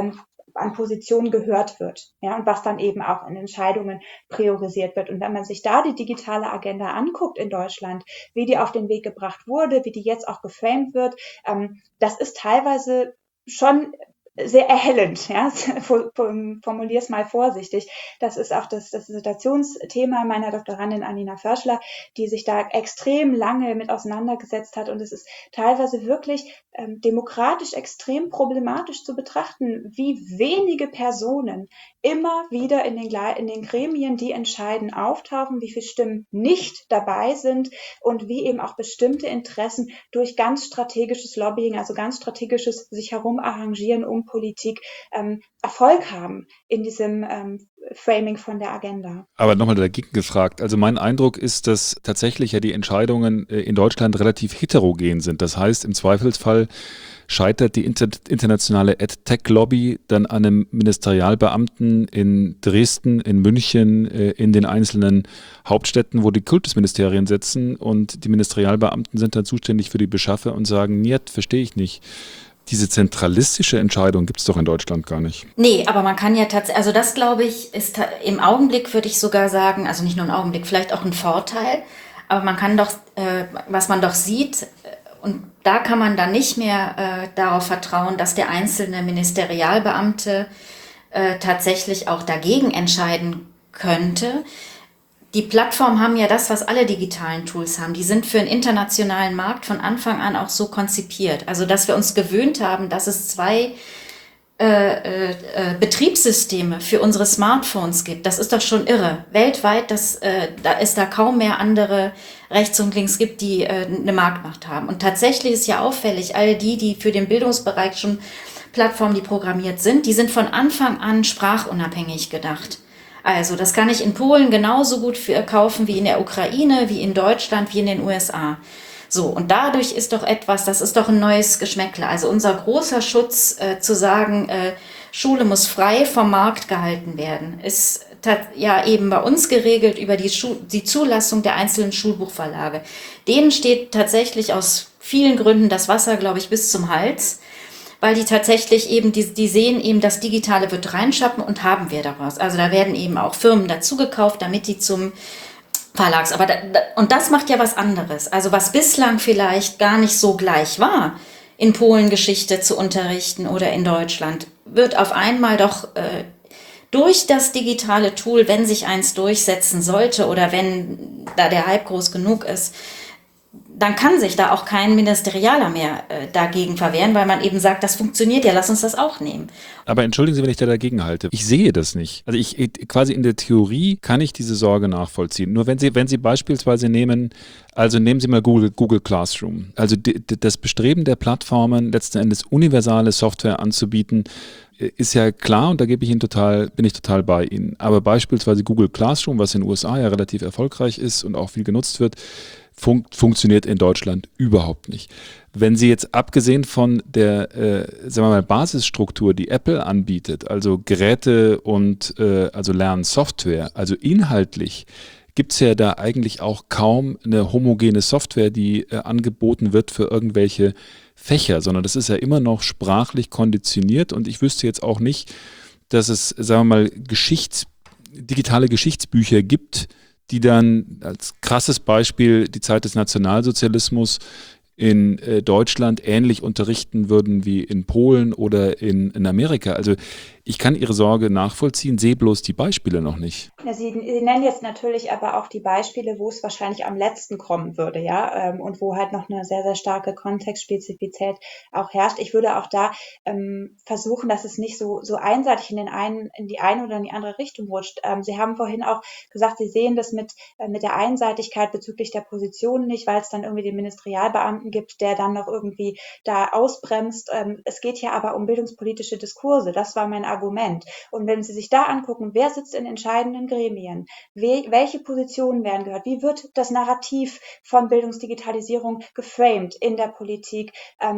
an Positionen gehört wird, ja, und was dann eben auch in Entscheidungen priorisiert wird. Und wenn man sich da die digitale Agenda anguckt in Deutschland, wie die auf den Weg gebracht wurde, wie die jetzt auch geframed wird, das ist teilweise schon sehr erhellend, ja, formuliere es mal vorsichtig. Das ist auch das Dissertationsthema meiner Doktorandin Anina Förschler, die sich da extrem lange mit auseinandergesetzt hat, und es ist teilweise wirklich demokratisch extrem problematisch zu betrachten, wie wenige Personen immer wieder in den Gremien, die entscheiden, auftauchen, wie viele Stimmen nicht dabei sind und wie eben auch bestimmte Interessen durch ganz strategisches Lobbying, also ganz strategisches sich herum arrangieren um Politik, Erfolg haben in diesem Framing von der Agenda. Aber nochmal dagegen gefragt. Also mein Eindruck ist, dass tatsächlich ja die Entscheidungen in Deutschland relativ heterogen sind. Das heißt, im Zweifelsfall scheitert die internationale EdTech-Lobby dann an einem Ministerialbeamten in Dresden, in München, in den einzelnen Hauptstädten, wo die Kultusministerien sitzen, und die Ministerialbeamten sind dann zuständig für die Beschaffe und sagen, niet, verstehe ich nicht. Diese zentralistische Entscheidung gibt es doch in Deutschland gar nicht. Nee, aber man kann ja tatsächlich, also das glaube ich, ist im Augenblick, würde ich sogar sagen, also nicht nur im Augenblick, vielleicht auch ein Vorteil, aber man kann doch, was man doch sieht, und da kann man dann nicht mehr darauf vertrauen, dass der einzelne Ministerialbeamte tatsächlich auch dagegen entscheiden könnte. Die Plattformen haben ja das, was alle digitalen Tools haben. Die sind für einen internationalen Markt von Anfang an auch so konzipiert. Also, dass wir uns gewöhnt haben, dass es zwei Betriebssysteme für unsere Smartphones gibt. Das ist doch schon irre. Weltweit, da ist da kaum mehr andere rechts und links gibt, die eine Marktmacht haben. Und tatsächlich ist ja auffällig, alle die für den Bildungsbereich schon Plattformen, die programmiert sind, die sind von Anfang an sprachunabhängig gedacht. Also das kann ich in Polen genauso gut kaufen wie in der Ukraine, wie in Deutschland, wie in den USA. So, und dadurch ist doch das ist doch ein neues Geschmäckle. Also unser großer Schutz zu sagen, Schule muss frei vom Markt gehalten werden, ist ja eben bei uns geregelt über die Zulassung der einzelnen Schulbuchverlage. Denen steht tatsächlich aus vielen Gründen das Wasser, glaube ich, bis zum Hals, weil die tatsächlich eben, die sehen eben, das Digitale wird reinschappen und haben wir daraus. Also da werden eben auch Firmen dazugekauft, damit die zum Verlags. Und das macht ja was anderes. Also was bislang vielleicht gar nicht so gleich war, in Polen Geschichte zu unterrichten oder in Deutschland, wird auf einmal doch durch das digitale Tool, wenn sich eins durchsetzen sollte oder wenn da der Hype groß genug ist, dann kann sich da auch kein Ministerialer mehr dagegen verwehren, weil man eben sagt, das funktioniert ja, lass uns das auch nehmen. Aber entschuldigen Sie, wenn ich da dagegen halte. Ich sehe das nicht. Also quasi in der Theorie kann ich diese Sorge nachvollziehen. Nur wenn Sie beispielsweise nehmen Sie mal Google Classroom. Also das Bestreben der Plattformen, letzten Endes universale Software anzubieten, ist ja klar, und da bin ich total bei Ihnen. Aber beispielsweise Google Classroom, was in den USA ja relativ erfolgreich ist und auch viel genutzt wird, funktioniert in Deutschland überhaupt nicht. Wenn Sie jetzt abgesehen von der sagen wir mal, Basisstruktur, die Apple anbietet, also Geräte und also Lernsoftware, also inhaltlich gibt es ja da eigentlich auch kaum eine homogene Software, die angeboten wird für irgendwelche Fächer, sondern das ist ja immer noch sprachlich konditioniert, und ich wüsste jetzt auch nicht, dass es, sagen wir mal, digitale Geschichtsbücher gibt, die dann als krasses Beispiel die Zeit des Nationalsozialismus in Deutschland ähnlich unterrichten würden wie in Polen oder in Amerika. Also ich kann Ihre Sorge nachvollziehen, sehe bloß die Beispiele noch nicht. Ja, Sie nennen jetzt natürlich aber auch die Beispiele, wo es wahrscheinlich am letzten kommen würde, ja, und wo halt noch eine sehr, sehr starke Kontextspezifität auch herrscht. Ich würde auch da versuchen, dass es nicht so einseitig in die eine oder in die andere Richtung rutscht. Sie haben vorhin auch gesagt, Sie sehen das mit der Einseitigkeit bezüglich der Positionen nicht, weil es dann irgendwie den Ministerialbeamten gibt, der dann noch irgendwie da ausbremst. Es geht hier aber um bildungspolitische Diskurse. Das war mein Argument. Und wenn Sie sich da angucken, wer sitzt in entscheidenden Gremien, welche Positionen werden gehört, wie wird das Narrativ von Bildungsdigitalisierung geframed in der Politik,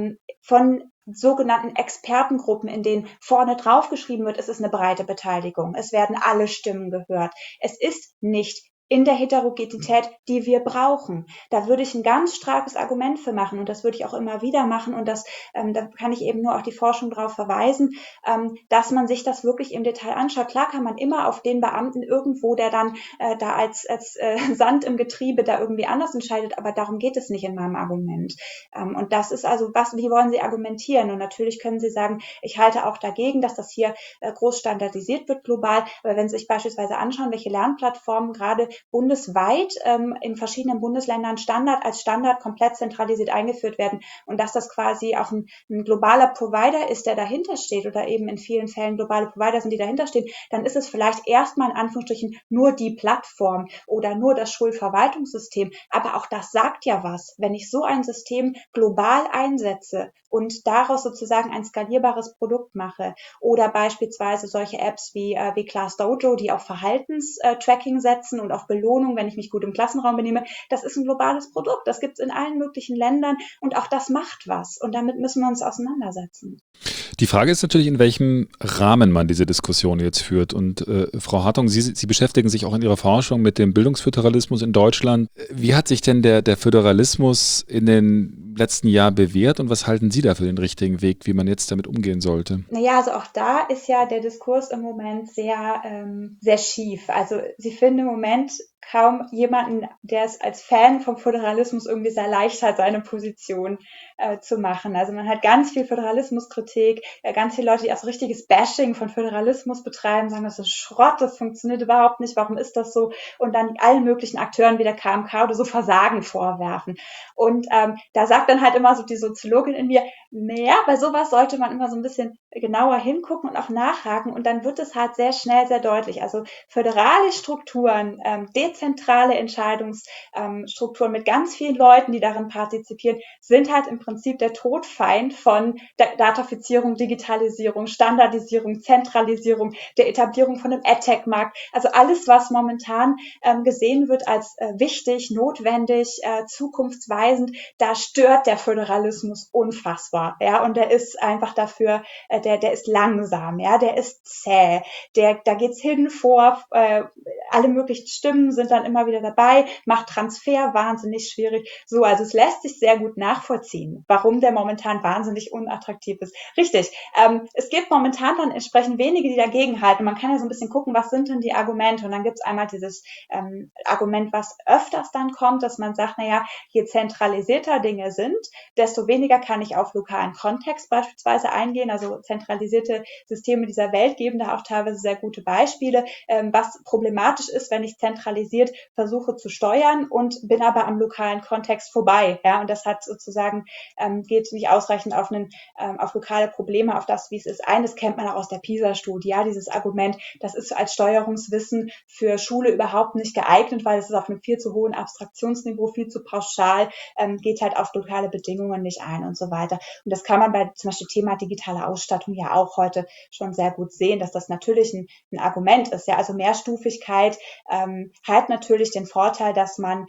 von sogenannten Expertengruppen, in denen vorne draufgeschrieben wird, es ist eine breite Beteiligung, es werden alle Stimmen gehört. Es ist nicht in der Heterogenität, die wir brauchen. Da würde ich ein ganz starkes Argument für machen und das würde ich auch immer wieder machen und da kann ich eben nur auch die Forschung darauf verweisen, dass man sich das wirklich im Detail anschaut. Klar kann man immer auf den Beamten irgendwo, der dann da als Sand im Getriebe da irgendwie anders entscheidet, aber darum geht es nicht in meinem Argument. Und das ist also wie wollen Sie argumentieren? Und natürlich können Sie sagen, ich halte auch dagegen, dass das hier groß standardisiert wird global, aber wenn Sie sich beispielsweise anschauen, welche Lernplattformen gerade bundesweit in verschiedenen Bundesländern als Standard komplett zentralisiert eingeführt werden und dass das quasi auch ein globaler Provider ist, der dahinter steht oder eben in vielen Fällen globale Provider sind, die dahinter stehen, dann ist es vielleicht erstmal in Anführungsstrichen nur die Plattform oder nur das Schulverwaltungssystem. Aber auch das sagt ja was. Wenn ich so ein System global einsetze und daraus sozusagen ein skalierbares Produkt mache oder beispielsweise solche Apps wie Class Dojo, die auf Verhaltenstracking setzen und auf Belohnung, wenn ich mich gut im Klassenraum benehme, das ist ein globales Produkt. Das gibt es in allen möglichen Ländern und auch das macht was. Und damit müssen wir uns auseinandersetzen. Die Frage ist natürlich, in welchem Rahmen man diese Diskussion jetzt führt. Und Frau Hartung, Sie beschäftigen sich auch in Ihrer Forschung mit dem Bildungsföderalismus in Deutschland. Wie hat sich denn der Föderalismus in den letzten Jahren bewährt und was halten Sie da für den richtigen Weg, wie man jetzt damit umgehen sollte? Naja, also auch da ist ja der Diskurs im Moment sehr, sehr schief. Also Sie finden im Moment kaum jemanden, der es als Fan vom Föderalismus irgendwie sehr leicht hat, seine Position zu machen. Also man hat ganz viel Föderalismuskritik, ganz viele Leute, die auch so richtiges Bashing von Föderalismus betreiben, sagen, das ist Schrott, das funktioniert überhaupt nicht, warum ist das so? Und dann allen möglichen Akteuren wie der KMK oder so Versagen vorwerfen. Und da sagt dann halt immer so die Soziologin in mir, naja, bei sowas sollte man immer so ein bisschen genauer hingucken und auch nachhaken und dann wird es halt sehr schnell sehr deutlich. Also föderale Strukturen, dezentrale Entscheidungsstrukturen mit ganz vielen Leuten, die darin partizipieren, sind halt im Prinzip der Todfeind von Datafizierung, Digitalisierung, Standardisierung, Zentralisierung, der Etablierung von einem EdTech-Markt. Also alles, was momentan gesehen wird als wichtig, notwendig, zukunftsweisend, da stört der Föderalismus unfassbar. Ja, und der ist einfach dafür, der ist langsam, ja, der ist zäh, da geht's hin vor, alle möglichen Stimmen sind dann immer wieder dabei, macht Transfer wahnsinnig schwierig. So, also es lässt sich sehr gut nachvollziehen, warum der momentan wahnsinnig unattraktiv ist. Richtig, es gibt momentan dann entsprechend wenige, die dagegen halten. Man kann ja so ein bisschen gucken, was sind denn die Argumente? Und dann gibt's einmal dieses Argument, was öfters dann kommt, dass man sagt, naja, je zentralisierter Dinge sind, desto weniger kann ich auf lokalen Kontext beispielsweise eingehen. Also zentralisierte Systeme dieser Welt geben da auch teilweise sehr gute Beispiele, was problematisch ist, wenn ich zentralisiert versuche zu steuern und bin aber am lokalen Kontext vorbei. Ja, und das hat sozusagen geht nicht ausreichend auf lokale Probleme, auf das, wie es ist. Eines kennt man auch aus der PISA-Studie, ja, dieses Argument, das ist als Steuerungswissen für Schule überhaupt nicht geeignet, weil es ist auf einem viel zu hohen Abstraktionsniveau, viel zu pauschal, geht halt auf lokale Bedingungen nicht ein und so weiter. Und das kann man bei zum Beispiel Thema digitale Ausstattung ja auch heute schon sehr gut sehen, dass das natürlich ein Argument ist. Ja, also Mehrstufigkeit hat natürlich den Vorteil, dass man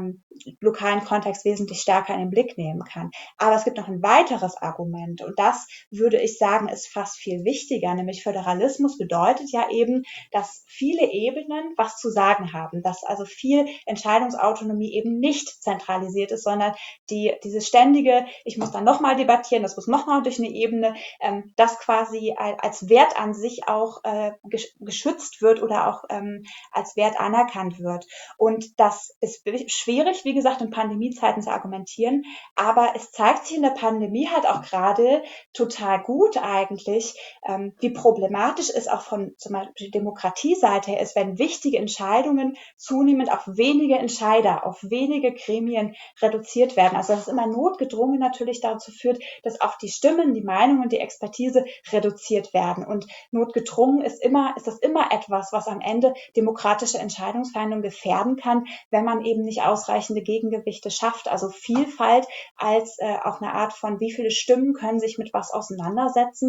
lokalen Kontext wesentlich stärker in den Blick nehmen kann. Aber es gibt noch ein weiteres Argument und das würde ich sagen, ist fast viel wichtiger, nämlich Föderalismus bedeutet ja eben, dass viele Ebenen was zu sagen haben, dass also viel Entscheidungsautonomie eben nicht zentralisiert ist, sondern dieses ständige, ich muss dann nochmal debattieren, das muss nochmal durch eine Ebene, das quasi als Wert an sich auch geschützt wird oder auch als Wert anerkannt wird. Und das ist schwierig, wie gesagt, in Pandemiezeiten zu argumentieren, aber es zeigt sich in der Pandemie halt auch gerade total gut eigentlich, wie problematisch es auch von zum Beispiel Demokratieseite her ist, wenn wichtige Entscheidungen zunehmend auf wenige Entscheider, auf wenige Gremien reduziert werden. Also dass es immer notgedrungen natürlich dazu führt, dass auch die Stimmen, die Meinungen, die Expertise reduziert werden. Und notgedrungen ist das immer etwas, was am Ende demokratische Entscheidungsfindung gefährden kann, wenn man eben nicht ausreichende Gegengewichte schafft. Also Vielfalt als auch eine Art von, wie viele Stimmen können sich mit was auseinandersetzen.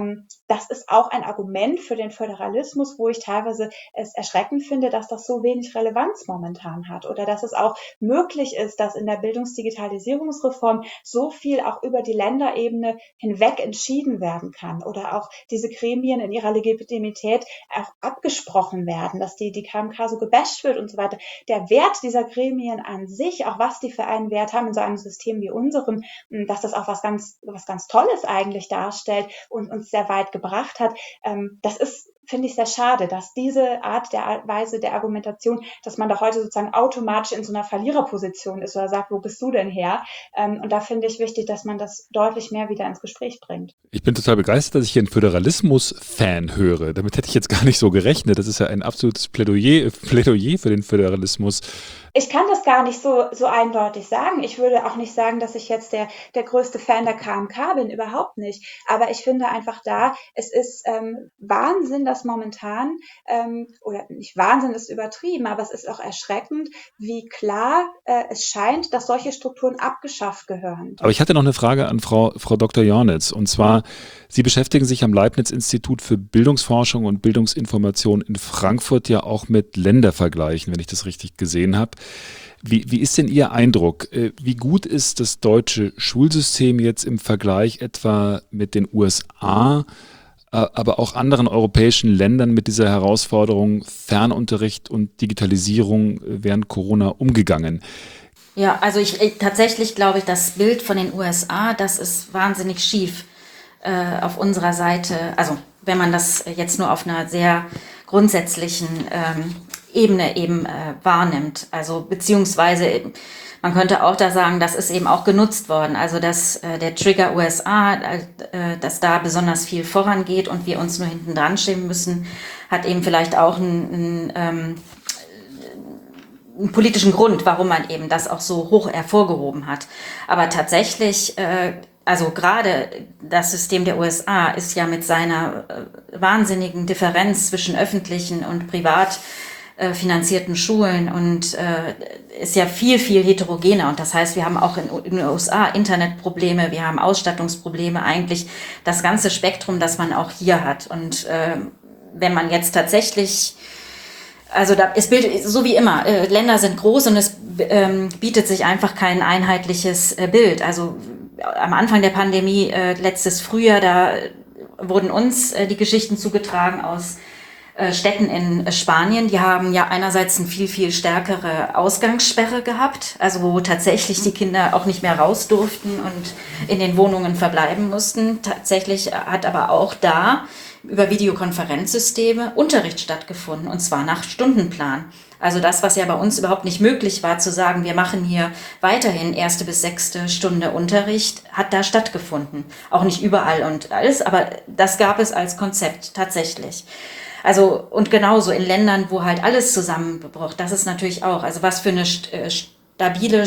Das ist auch ein Argument für den Föderalismus, wo ich teilweise es erschreckend finde, dass das so wenig Relevanz momentan hat oder dass es auch möglich ist, dass in der Bildungsdigitalisierungsreform so viel auch über die Länderebene hinweg entschieden werden kann oder auch diese Gremien in ihrer Legitimität auch abgesprochen werden, dass die KMK so gebasht wird und so weiter. Der Wert dieser Gremien an sich, auch was die für einen Wert haben in so einem System wie unserem, dass das auch was ganz Tolles eigentlich darstellt und uns sehr weit gebracht hat, das ist, finde ich, sehr schade, dass diese Art der Weise der Argumentation, dass man da heute sozusagen automatisch in so einer Verliererposition ist oder sagt, wo bist du denn her? Und da finde ich wichtig, dass man das deutlich mehr wieder ins Gespräch bringt. Ich bin total begeistert, dass ich hier einen Föderalismus-Fan höre. Damit hätte ich jetzt gar nicht so gerechnet. Das ist ja ein absolutes Plädoyer für den Föderalismus. Ich kann das gar nicht so eindeutig sagen. Ich würde auch nicht sagen, dass ich jetzt der größte Fan der KMK bin, überhaupt nicht. Aber ich finde einfach es ist Wahnsinn, dass momentan, oder nicht Wahnsinn ist übertrieben, aber es ist auch erschreckend, wie klar es scheint, dass solche Strukturen abgeschafft gehören. Aber ich hatte noch eine Frage an Frau Dr. Jornitz. Und zwar, Sie beschäftigen sich am Leibniz-Institut für Bildungsforschung und Bildungsinformation in Frankfurt ja auch mit Ländervergleichen, wenn ich das richtig gesehen habe. Wie ist denn Ihr Eindruck? Wie gut ist das deutsche Schulsystem jetzt im Vergleich etwa mit den USA, aber auch anderen europäischen Ländern mit dieser Herausforderung Fernunterricht und Digitalisierung während Corona umgegangen? Ja, also tatsächlich glaube ich, das Bild von den USA, das ist wahnsinnig schief auf unserer Seite. Also wenn man das jetzt nur auf einer sehr grundsätzlichen Ebene eben wahrnimmt. Also beziehungsweise man könnte auch da sagen, das ist eben auch genutzt worden. Also dass der Trigger USA, dass da besonders viel vorangeht und wir uns nur hinten dran schieben müssen, hat eben vielleicht auch einen politischen Grund, warum man eben das auch so hoch hervorgehoben hat. Aber tatsächlich, also gerade das System der USA ist ja mit seiner wahnsinnigen Differenz zwischen öffentlichen und privat finanzierten Schulen und ist ja viel, viel heterogener. Und das heißt, wir haben auch in den USA Internetprobleme, wir haben Ausstattungsprobleme, eigentlich das ganze Spektrum, das man auch hier hat. Und wenn man jetzt tatsächlich, also es bildet, so wie immer, Länder sind groß und es bietet sich einfach kein einheitliches Bild. Also am Anfang der Pandemie, letztes Frühjahr, da wurden uns die Geschichten zugetragen aus Städten in Spanien. Die haben ja einerseits eine viel, viel stärkere Ausgangssperre gehabt, also wo tatsächlich die Kinder auch nicht mehr raus durften und in den Wohnungen verbleiben mussten. Tatsächlich hat aber auch da über Videokonferenzsysteme Unterricht stattgefunden, und zwar nach Stundenplan. Also das, was ja bei uns überhaupt nicht möglich war, zu sagen, wir machen hier weiterhin 1. bis 6. Stunde Unterricht, hat da stattgefunden. Auch nicht überall und alles, aber das gab es als Konzept tatsächlich. Also und genauso in Ländern, wo halt alles zusammenbricht, das ist natürlich auch, also was für eine stabile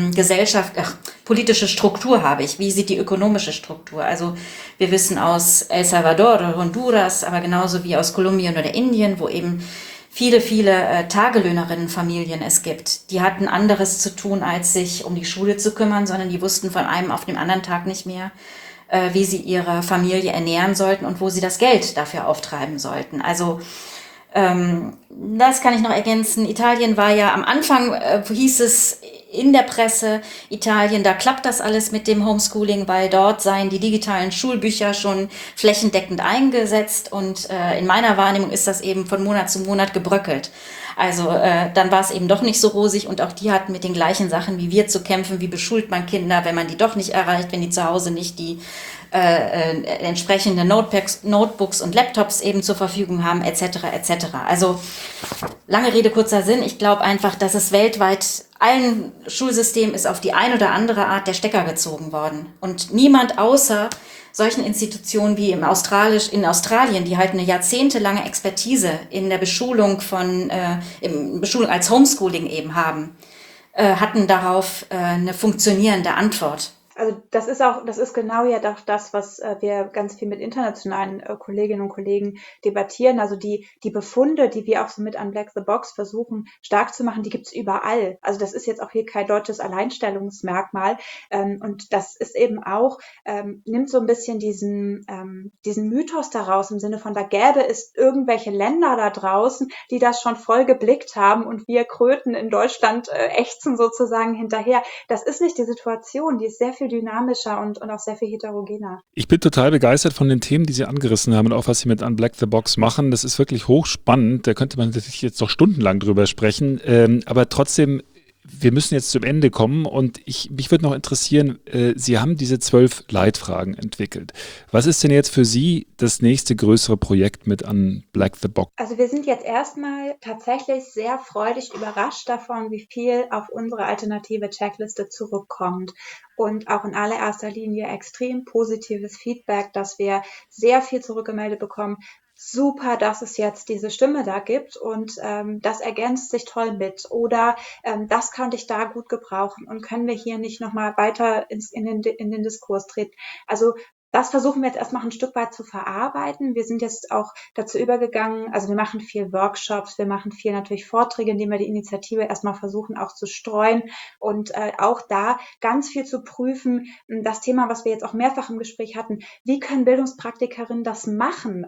politische Struktur habe ich, wie sieht die ökonomische Struktur? Also wir wissen aus El Salvador oder Honduras, aber genauso wie aus Kolumbien oder Indien, wo eben viele, viele Tagelöhnerinnenfamilien es gibt. Die hatten anderes zu tun, als sich um die Schule zu kümmern, sondern die wussten von einem auf den anderen Tag nicht mehr, wie sie ihre Familie ernähren sollten und wo sie das Geld dafür auftreiben sollten. Also das kann ich noch ergänzen. Italien war ja am Anfang, hieß es in der Presse, Italien, da klappt das alles mit dem Homeschooling, weil dort seien die digitalen Schulbücher schon flächendeckend eingesetzt, und in meiner Wahrnehmung ist das eben von Monat zu Monat gebröckelt. Also dann war es eben doch nicht so rosig, und auch die hatten mit den gleichen Sachen wie wir zu kämpfen. Wie beschult man Kinder, wenn man die doch nicht erreicht, wenn die zu Hause nicht die entsprechende Notebooks und Laptops eben zur Verfügung haben, etc. etc. Also lange Rede, kurzer Sinn. Ich glaube einfach, dass es weltweit allen Schulsystemen ist auf die ein oder andere Art der Stecker gezogen worden. Und niemand außer solchen Institutionen wie in Australien, die halt eine jahrzehntelange Expertise in der Beschulung Beschulung als Homeschooling eben haben, hatten darauf eine funktionierende Antwort. Also das ist genau ja doch das, was wir ganz viel mit internationalen Kolleginnen und Kollegen debattieren. Also die Befunde, die wir auch so mit Unblack the Box versuchen stark zu machen, die gibt's überall. Also das ist jetzt auch hier kein deutsches Alleinstellungsmerkmal. Und das ist eben auch, nimmt so ein bisschen diesen Mythos daraus im Sinne von, da gäbe es irgendwelche Länder da draußen, die das schon voll geblickt haben und wir Kröten in Deutschland ächzen sozusagen hinterher. Das ist nicht die Situation, die ist sehr viel dynamischer und auch sehr viel heterogener. Ich bin total begeistert von den Themen, die Sie angerissen haben und auch was Sie mit Unblack the Box machen. Das ist wirklich hochspannend. Da könnte man natürlich jetzt noch stundenlang drüber sprechen. Aber trotzdem, wir müssen jetzt zum Ende kommen und mich würde noch interessieren, Sie haben diese 12 Leitfragen entwickelt. Was ist denn jetzt für Sie das nächste größere Projekt mit Unblack the Box? Also wir sind jetzt erstmal tatsächlich sehr freudig überrascht davon, wie viel auf unsere alternative Checkliste zurückkommt. Und auch in allererster Linie extrem positives Feedback, dass wir sehr viel zurückgemeldet bekommen. Super, dass es jetzt diese Stimme da gibt und das ergänzt sich toll mit oder das könnte ich da gut gebrauchen und können wir hier nicht nochmal weiter in den Diskurs treten. Also das versuchen wir jetzt erstmal ein Stück weit zu verarbeiten. Wir sind jetzt auch dazu übergegangen, also wir machen viel Workshops, wir machen viel natürlich Vorträge, indem wir die Initiative erstmal versuchen auch zu streuen und auch da ganz viel zu prüfen. Das Thema, was wir jetzt auch mehrfach im Gespräch hatten, wie können Bildungspraktikerinnen das machen?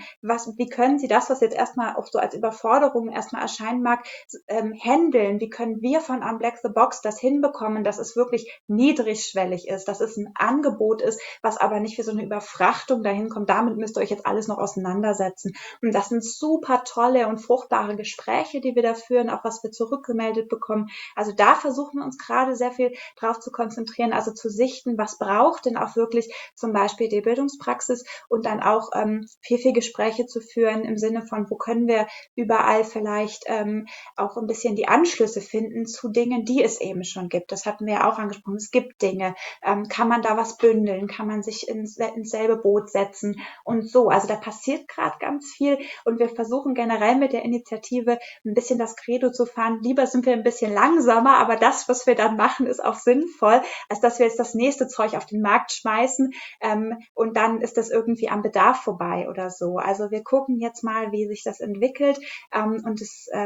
Wie können sie das, was jetzt erstmal auch so als Überforderung erstmal erscheinen mag, handeln? Wie können wir von Unblack the Box das hinbekommen, dass es wirklich niedrigschwellig ist, dass es ein Angebot ist, was aber nicht für so eine Überfrachtung dahin kommt, damit müsst ihr euch jetzt alles noch auseinandersetzen. Und das sind super tolle und fruchtbare Gespräche, die wir da führen, auch was wir zurückgemeldet bekommen. Also da versuchen wir uns gerade sehr viel drauf zu konzentrieren, also zu sichten, was braucht denn auch wirklich zum Beispiel die Bildungspraxis und dann auch viel Gespräche zu führen im Sinne von, wo können wir überall vielleicht auch ein bisschen die Anschlüsse finden zu Dingen, die es eben schon gibt. Das hatten wir ja auch angesprochen. Es gibt Dinge. Kann man da was bündeln? Kann man sich ins selbe Boot setzen und so. Also da passiert gerade ganz viel und wir versuchen generell mit der Initiative ein bisschen das Credo zu fahren. Lieber sind wir ein bisschen langsamer, aber das, was wir dann machen, ist auch sinnvoll, als dass wir jetzt das nächste Zeug auf den Markt schmeißen und dann ist das irgendwie am Bedarf vorbei oder so. Also wir gucken jetzt mal, wie sich das entwickelt und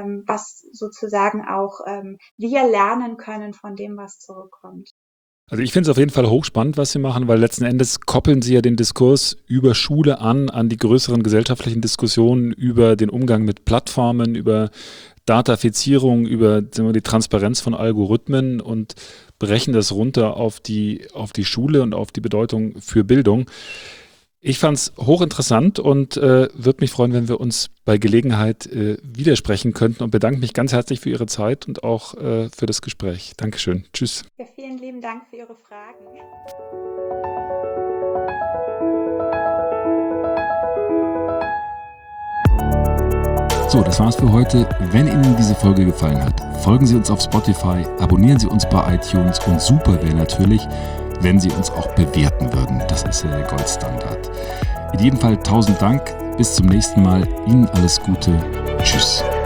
was sozusagen auch wir lernen können von dem, was zurückkommt. Also ich finde es auf jeden Fall hochspannend, was Sie machen, weil letzten Endes koppeln Sie ja den Diskurs über Schule an die größeren gesellschaftlichen Diskussionen über den Umgang mit Plattformen, über Datafizierung, über die Transparenz von Algorithmen und brechen das runter auf die Schule und auf die Bedeutung für Bildung. Ich fand es hochinteressant und würde mich freuen, wenn wir uns bei Gelegenheit widersprechen könnten und bedanke mich ganz herzlich für Ihre Zeit und auch für das Gespräch. Dankeschön. Tschüss. Ja, vielen lieben Dank für Ihre Fragen. So, das war's für heute. Wenn Ihnen diese Folge gefallen hat, folgen Sie uns auf Spotify, abonnieren Sie uns bei iTunes und super wäre natürlich, wenn Sie uns auch bewerten würden. Das ist ja der Goldstandard. In jedem Fall 1000 Dank. Bis zum nächsten Mal. Ihnen alles Gute. Tschüss.